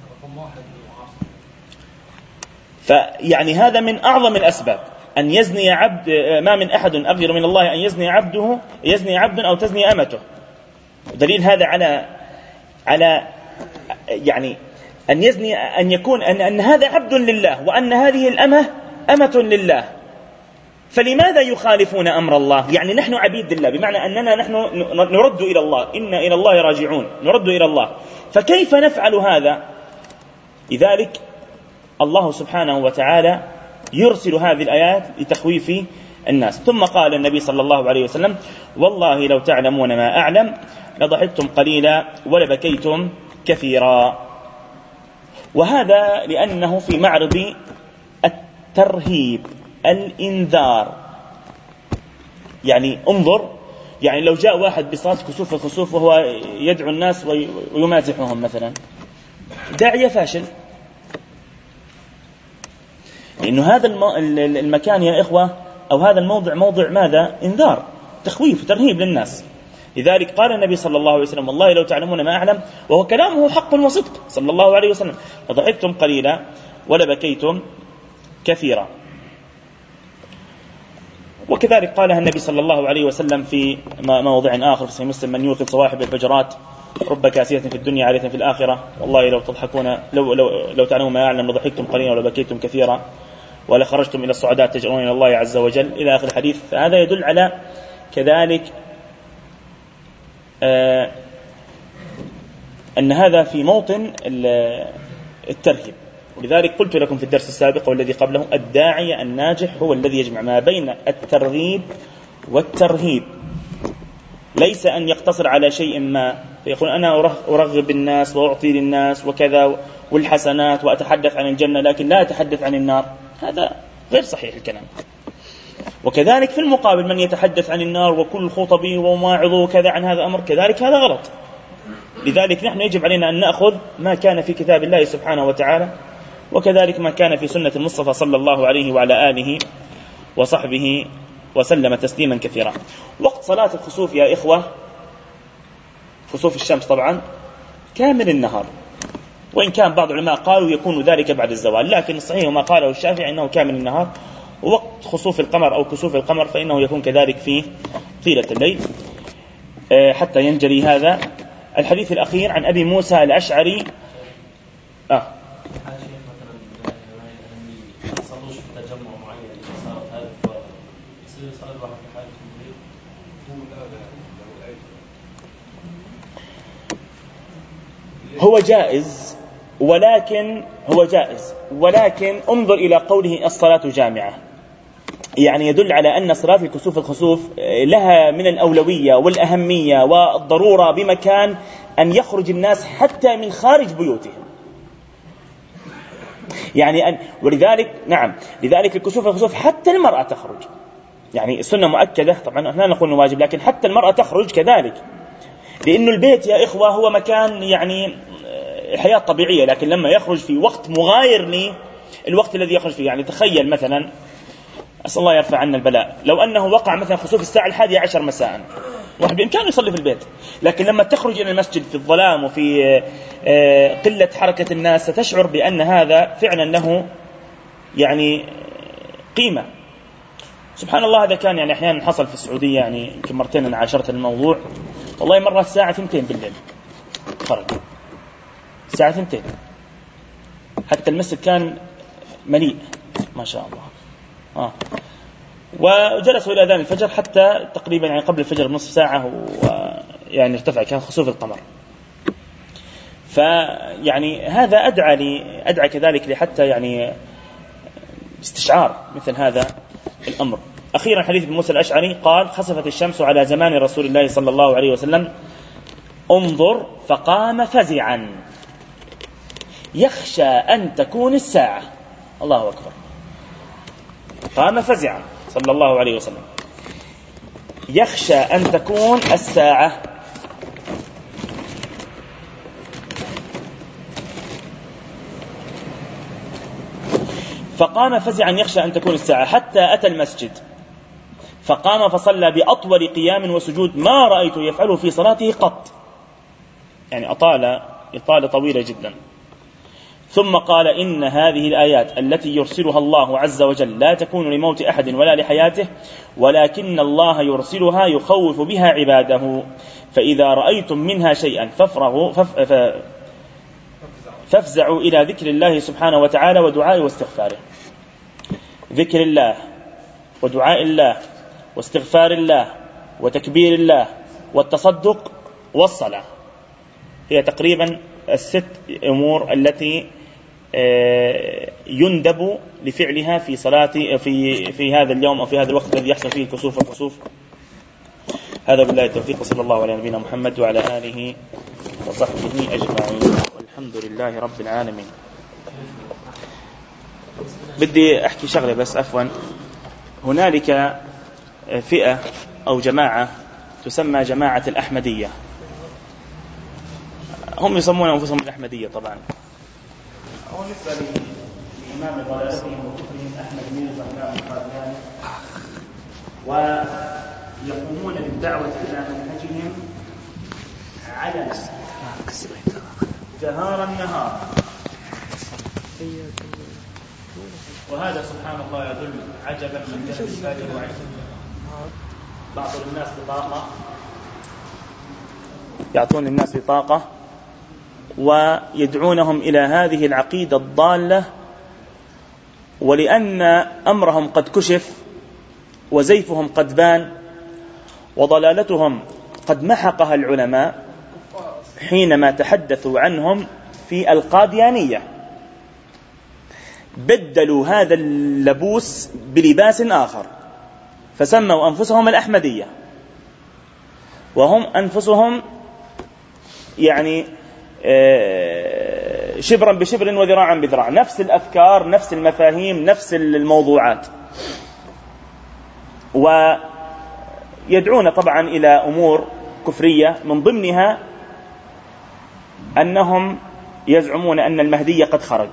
فيعني هذا من أعظم الأسباب، أن يزني عبد، ما من أحد أغير من الله أن يزني عبده يزني عبد أو تزني أمته. دليل هذا على على يعني أن يزني، أن يكون أن, أن هذا عبد لله وأن هذه الأمة أمة لله. فلماذا يخالفون أمر الله؟ يعني نحن عبيد لله، بمعنى أننا نحن نرد إلى الله، إن إلى الله راجعون، نرد إلى الله. فكيف نفعل هذا؟ لذلك الله سبحانه وتعالى يرسل هذه الآيات لتخويف الناس. ثم قال النبي صلى الله عليه وسلم: والله لو تعلمون ما أعلم لضحكتم قليلا ولبكيتم كثيرا. وهذا لأنه في معرض الترهيب، الإنذار. يعني انظر، يعني لو جاء واحد بصلاة كسوف الخسوف وهو يدعو الناس ويمازحهم مثلا، داعية فاشل. لأنه هذا المكان يا إخوة أو هذا الموضع موضع ماذا؟ إنذار، تخويف، ترهيب للناس. لذلك قال النبي صلى الله عليه وسلم: والله لو تعلمون ما أعلم، وهو كلامه حق وصدق صلى الله عليه وسلم، لضحكتم قليلا ولبكيتم كثيرا. وكذلك قالها النبي صلى الله عليه وسلم في موضع آخر في صحيح مسلم: من يوقظ صواحب الفجرات رب كاسية في الدنيا عالية في الآخرة، والله لو تضحكون لو, لو, لو تعلمون ما أعلم لضحكتم قليلا ولبكيتم كثيرا ولخرجتم إلى الصعداء تجرون إلى الله عز وجل، إلى آخر الحديث. فهذا يدل على كذلك آه أن هذا في موطن الترهيب. ولذلك قلت لكم في الدرس السابق والذي قبله: الداعية الناجح هو الذي يجمع ما بين الترغيب والترهيب، ليس أن يقتصر على شيء ما فيقول أنا أرغب الناس وأعطي للناس وكذا والحسنات وأتحدث عن الجنة لكن لا أتحدث عن النار. هذا غير صحيح الكلام. وكذلك في المقابل من يتحدث عن النار وكل خطبه ومواعظه كذا عن هذا الأمر، كذلك هذا غلط. لذلك نحن يجب علينا أن نأخذ ما كان في كتاب الله سبحانه وتعالى، وكذلك ما كان في سنة المصطفى صلى الله عليه وعلى آله وصحبه وسلم تسليما كثيرا. وقت صلاة الخسوف يا إخوة، خسوف الشمس طبعا كامل النهار، وإن كان بعض العلماء قالوا يكون ذلك بعد الزوال، لكن الصحيح ما قاله الشافعي أنه كامل النهار. ووقت خسوف القمر أو كسوف القمر فإنه يكون كذلك في طيلة الليل حتى ينجلي هذا. الحديث الأخير عن أبي موسى الأشعري آه هو جائز، ولكن هو جائز ولكن انظر إلى قوله الصلاة جامعة. يعني يدل على أن صلاة الكسوف الخسوف لها من الأولوية والأهمية والضرورة بمكان أن يخرج الناس حتى من خارج بيوتهم. يعني أن ولذلك نعم لذلك الكسوف الخسوف حتى المرأة تخرج، يعني السنة مؤكدة طبعا لا نقول واجب، لكن حتى المرأة تخرج كذلك، لأن البيت يا إخوة هو مكان يعني حياة طبيعية، لكن لما يخرج في وقت مغاير للوقت الذي يخرج فيه، يعني تخيل مثلا أسأل الله يرفع عنا البلاء، لو أنه وقع مثلا خسوف الساعة الحادية عشر مساء، واحد بإمكانه يصلي في البيت، لكن لما تخرج إلى المسجد في الظلام وفي قلة حركة الناس ستشعر بأن هذا فعلا له يعني قيمة. سبحان الله، هذا كان يعني أحيانا حصل في السعودية، يعني يمكن مرتين أنا عاشرت الموضوع، والله مرة الساعة ثنتين بالليل خرج، الساعة ثنتين، حتى المسجد كان مليء ما شاء الله. آه. وجلسوا إلى أذان الفجر حتى تقريبا يعني قبل الفجر بنصف ساعة، ويعني ارتفع كان خسوف القمر. فيعني هذا أدعى لي أدعى كذلك لحتى يعني استشعار مثل هذا الأمر. أخيرا حديث ابن موسى الأشعري قال: خسفت الشمس على زمان رسول الله صلى الله عليه وسلم، انظر فقام فزعا يخشى أن تكون الساعة. الله أكبر، قام فزعا صلى الله عليه وسلم يخشى أن تكون الساعة. فقام فزعا يخشى أن تكون الساعة حتى أتى المسجد فقام فصلى بأطول قيام وسجود ما رأيت يفعله في صلاته قط، يعني أطال إطالة طويلة جدا. ثم قال: إن هذه الآيات التي يرسلها الله عز وجل لا تكون لموت أحد ولا لحياته، ولكن الله يرسلها يخوف بها عباده، فإذا رأيتم منها شيئا فافرغوا فف... فافزعوا إلى ذكر الله سبحانه وتعالى ودعائه واستغفاره. ذكر الله ودعاء الله واستغفار الله وتكبير الله والتصدق والصلاة هي تقريبا الست أمور التي يندب لفعلها في صلاة في في هذا اليوم أو في هذا الوقت الذي يحصل فيه الكسوف والكسوف. هذا بالله التوفيق، صلى الله على نبينا محمد وعلى آله وصحبه أجمعين، والحمد لله رب العالمين. بدي أحكي شغلة بس عفوا. هنالك فئة أو جماعة تسمى جماعة الأحمدية، هم يسمون أنفسهم الأحمدية طبعا، هو نسبة لإمام ضلالتهم وكفرهم أحمد ميرزا القادياني، ويقومون بالدعوة إلى منهجهم علنا جهارا نهارا، وهذا سبحان الله يدل عجبا من جهل الفاجر وعجب. بعض الناس بطاقة يعطون الناس بطاقة ويدعونهم إلى هذه العقيدة الضالة، ولأن أمرهم قد كشف وزيفهم قد بان وضلالتهم قد محقها العلماء حينما تحدثوا عنهم في القاديانية، بدلوا هذا اللبوس بلباس آخر فسموا أنفسهم الأحمدية، وهم أنفسهم يعني شبرا بشبر وذراعا بذراع، نفس الأفكار نفس المفاهيم نفس الموضوعات، ويدعون طبعا إلى أمور كفرية، من ضمنها أنهم يزعمون أن المهدي قد خرج،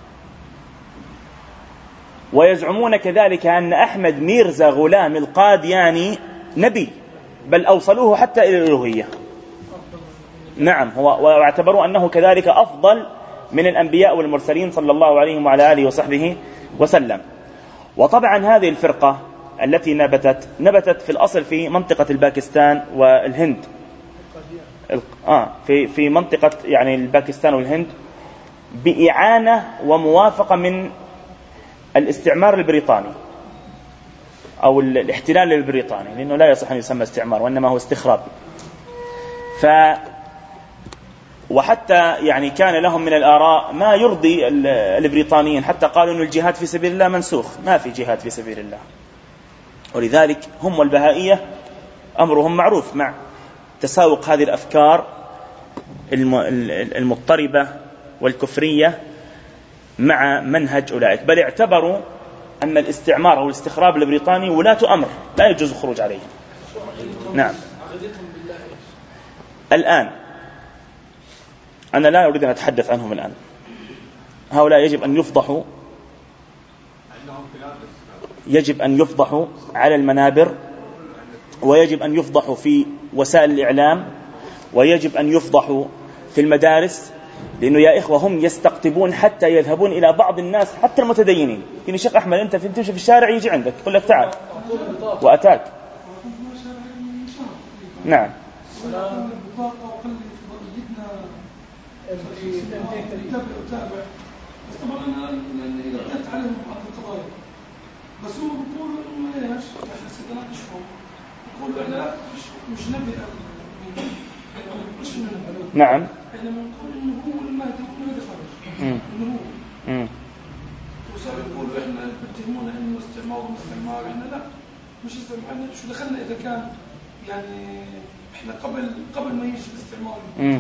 ويزعمون كذلك أن أحمد ميرزا غلام القادياني نبي، بل أوصلوه حتى إلى الألوهية. نعم، هو واعتبروا أنه كذلك أفضل من الأنبياء والمرسلين صلى الله عليه وعلى آله وصحبه وسلم. وطبعا هذه الفرقة التي نبتت نبتت في الأصل في منطقة الباكستان والهند، آه في في منطقة يعني الباكستان والهند بإعانة وموافقة من الاستعمار البريطاني أو الاحتلال البريطاني، لأنه لا يصح أن يسمى استعمار وإنما هو استخراب. ف وحتى يعني كان لهم من الآراء ما يرضي البريطانيين، حتى قالوا أن الجهاد في سبيل الله منسوخ، ما في جهاد في سبيل الله، ولذلك هم والبهائية أمرهم معروف مع تساوق هذه الأفكار المضطربة والكفرية مع منهج أولئك، بل اعتبروا أن الاستعمار أو الاستخراب البريطاني ولاة أمر لا يجوز الخروج عليه. نعم. الآن أنا لا أريد أن أتحدث عنهم الآن، هؤلاء يجب أن يفضحوا، يجب أن يفضحوا على المنابر، ويجب أن يفضحوا في وسائل الإعلام، ويجب أن يفضحوا في المدارس، لأنه يا إخوة هم يستقطبون حتى يذهبون إلى بعض الناس حتى المتدينين. يعني شيخ أحمد أنت في تمشي في الشارع يجي عندك يقول لك تعال وأتاك. نعم. طبعا انا اذا ردت عليهم بعض القضايا بس هو بيقول ما ايش احنا سنناقشهم، بيقولوا احنا مش مش نبي مش من نعم احنا بنقول انه هو المهدي والمهدي خرج انه هو امم وصاروا يقولوا احنا بتهمونا انه استعمار واستعمار، احنا لا مش استعمار، شو دخلنا اذا كان يعني احنا قبل قبل ما يجي الاستعمار امم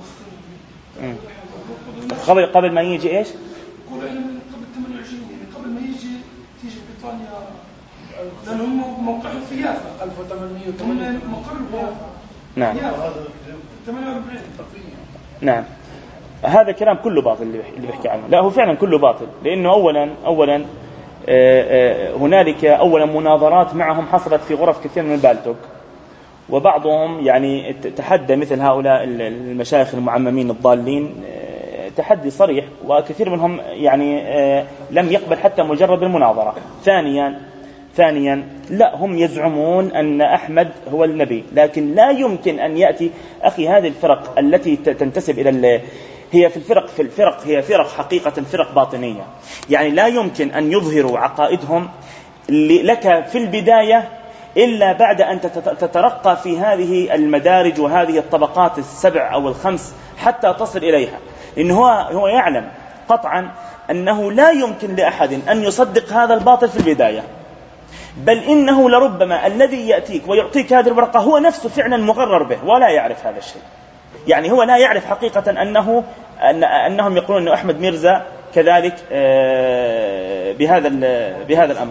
قبل قبل ما يجي ايش؟ يقولوا احنا من قبل ثمانية وعشرين يعني قبل ما يجي تيجي بريطانيا، لانهم موقعهم في يافا ألف وثمانمئة وثمانية مقر يافا. نعم. ثمانية وأربعين نعم. هذا كلام كله باطل اللي بيحكي عنه، لا هو فعلا كله باطل، لانه اولا اولا هنالك اولا مناظرات معهم حصلت في غرف كثير من البالتوك، وبعضهم يعني تحدى مثل هؤلاء المشايخ المعممين الضالين تحدي صريح، وكثير منهم يعني لم يقبل حتى مجرد المناظرة. ثانيا ثانيا لا هم يزعمون أن أحمد هو النبي، لكن لا يمكن أن يأتي أخي هذه الفرق التي تنتسب إلى هي في الفرق في الفرق هي فرق حقيقة فرق باطنية، يعني لا يمكن أن يظهروا عقائدهم لك في البداية إلا بعد أن تترقى في هذه المدارج وهذه الطبقات السبع أو الخمس حتى تصل إليها، إنه هو هو يعلم قطعا أنه لا يمكن لأحد أن يصدق هذا الباطل في البداية، بل إنه لربما الذي يأتيك ويعطيك هذه الورقة هو نفسه فعلا مغرر به ولا يعرف هذا الشيء، يعني هو لا يعرف حقيقة أنه أن أنهم يقولون أن أحمد ميرزا كذلك بهذا بهذا الأمر.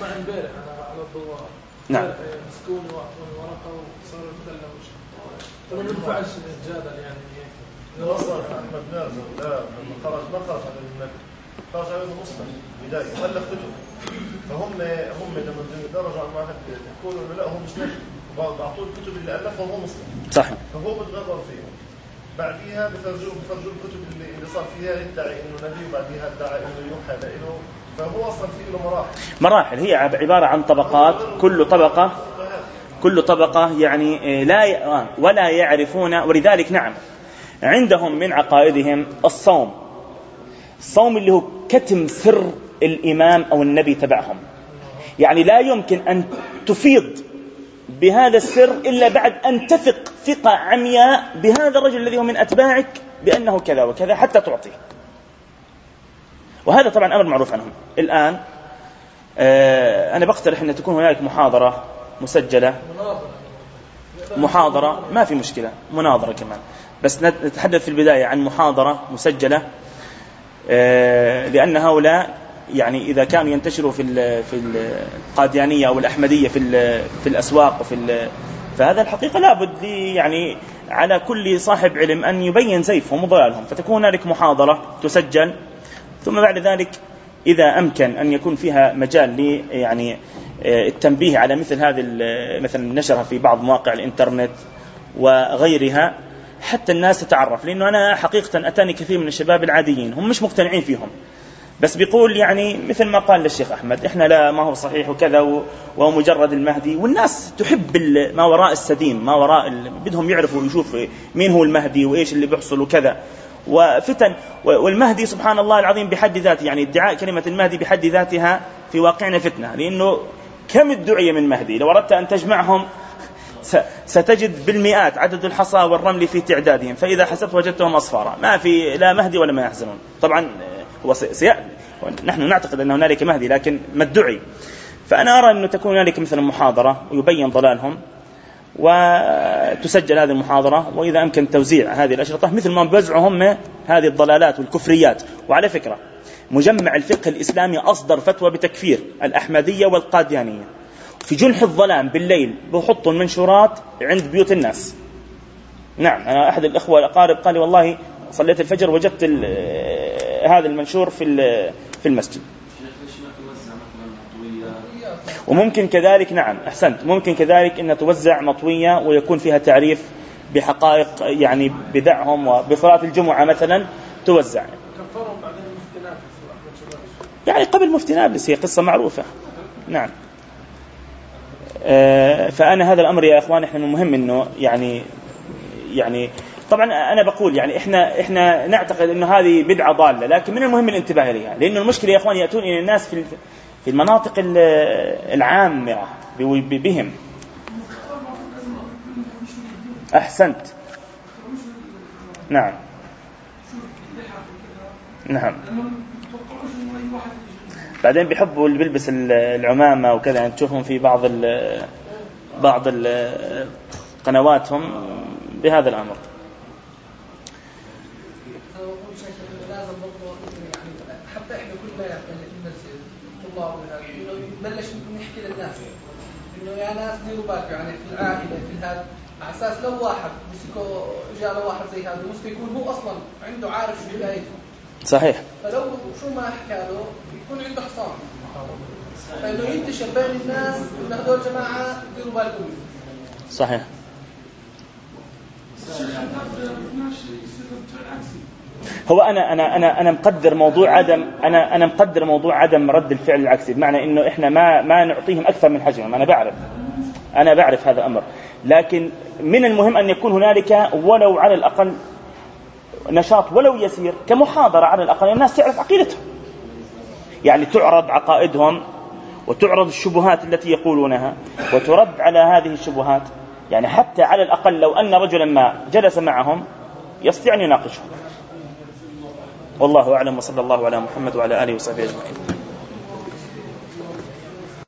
نعم. مسكون ورقة وصار يتكلم طبعا ما ينفعش الجدل يعني نصر أحمد ميرزا لا لما خرج ما خرج على النبي، خرج على المسلم بداية ألف كتب، فهم هم لما درجوا على المعهد يقولوا لا هو مش نبي، وبعطوه الكتب اللي ألفها وهو مسلم صح، فهو بتغرر فيهم. بعديها بفرجوا بفرجوا الكتب اللي اللي صار فيها يدعي إنه نبي، وبعديها ادعى إنه يوحى له، فهو أصلا فيه له مراحل مراحل هي عبارة عن طبقات، كل طبقة كل طبقة يعني لا ولا يعرفون. ولذلك نعم عندهم من عقائدهم الصوم، الصوم اللي هو كتم سر الإمام أو النبي تبعهم، يعني لا يمكن أن تفيض بهذا السر إلا بعد أن تثق ثقة عمياء بهذا الرجل الذي هو من أتباعك بأنه كذا وكذا حتى تعطيه، وهذا طبعا أمر معروف عنهم. الآن آه أنا بقترح أن تكون هناك محاضرة مسجلة، محاضرة ما في مشكلة، مناظرة كمان، بس نتحدث في البداية عن محاضرة مسجلة، آه لأن هؤلاء يعني إذا كانوا ينتشروا في في القاديانية أو الأحمدية في في الأسواق وفي فهذا الحقيقة لابد يعني على كل صاحب علم أن يبين زيفهم وضلالهم، فتكون هناك محاضرة تسجل، ثم بعد ذلك إذا أمكن أن يكون فيها مجال لي يعني التنبيه على مثل هذه مثلا نشرها في بعض مواقع الإنترنت وغيرها حتى الناس تتعرف، لأنه أنا حقيقة أتاني كثير من الشباب العاديين هم مش مقتنعين فيهم، بس بيقول يعني مثل ما قال للشيخ أحمد إحنا لا ما هو صحيح وكذا وهو مجرد المهدي، والناس تحب ما وراء السدين، ما وراء بدهم يعرفوا ويشوف مين هو المهدي وإيش اللي بيحصل وكذا وفتن. والمهدي سبحان الله العظيم بحد ذاته يعني ادعاء كلمة المهدي بحد ذاتها في واقعنا فتنة، لأنه كم الدعية من مهدي لو أردت أن تجمعهم ستجد بالمئات عدد الحصى والرمل في تعدادهم، فإذا حسبت وجدتهم أصفارا، ما في لا مهدي ولا ما يحزنون. طبعا هو سيأ... نحن نعتقد أن هنالك مهدي لكن ما الدعي، فأنا أرى أنه تكون هنالك مثلا محاضرة ويبين ضلالهم وتسجل هذه المحاضرة، وإذا أمكن توزيع هذه الأشرطة مثل ما بوزعهم هذه الضلالات والكفريات. وعلى فكرة مجمع الفقه الإسلامي أصدر فتوى بتكفير الأحمدية والقاديانية في جنح الظلام بالليل، بحطوا المنشورات عند بيوت الناس. نعم، أنا أحد الأخوة الأقارب قال لي والله صليت الفجر وجدت هذا المنشور في في المسجد. وممكن كذلك، نعم أحسنت، ممكن كذلك أن توزع مطوية ويكون فيها تعريف بحقائق يعني بدعهم، وبصلاة الجمعة مثلا توزع. يعني قبل مفتي نابلس، هي قصة معروفة. نعم. آه فأنا هذا الأمر يا إخوان إحنا مهم إنه يعني يعني طبعا أنا بقول يعني إحنا إحنا نعتقد إنه هذه بدعة ضالة، لكن من المهم الانتباه إليها، لأنه المشكلة يا إخوان يأتون إلى الناس في في المناطق العامة بهم. أحسنت. نعم نعم. بعدين بيحبوا اللي بيلبس العمامة وكذا، يعني تشوفهم في بعض ال بعض ال قنواتهم بهذا الأمر. حتى إحنا كلنا طلاب بلش نحكي للناس إنه يا ناس ديروا بالكم، يعني في العائلة في هذا، على أساس لو واحد مسكوا جاء واحد زي هذا ممكن يكون هو أصلا عنده عارف شو بدايته. صحيح. فلو شو ما حكى له يكون عنده حصان، فإنه ينتشر بين الناس إن هذول جماعة ديروا بالكم. صحيح. هو أنا أنا أنا أنا مقدر موضوع عدم أنا أنا مقدر موضوع عدم رد الفعل العكسي، بمعنى إنه إحنا ما ما نعطيهم أكثر من حجمهم. أنا بعرف أنا بعرف هذا الأمر، لكن من المهم أن يكون هنالك ولو على الأقل نشاط ولو يسير كمحاضرة، على الأقل الناس تعرف عقيدتهم، يعني تعرض عقائدهم وتعرض الشبهات التي يقولونها وترد على هذه الشبهات، يعني حتى على الأقل لو أن رجلا ما جلس معهم يستطيع أن يناقشهم. والله أعلم، وصلى الله على محمد وعلى آله وصحبه أجمعين.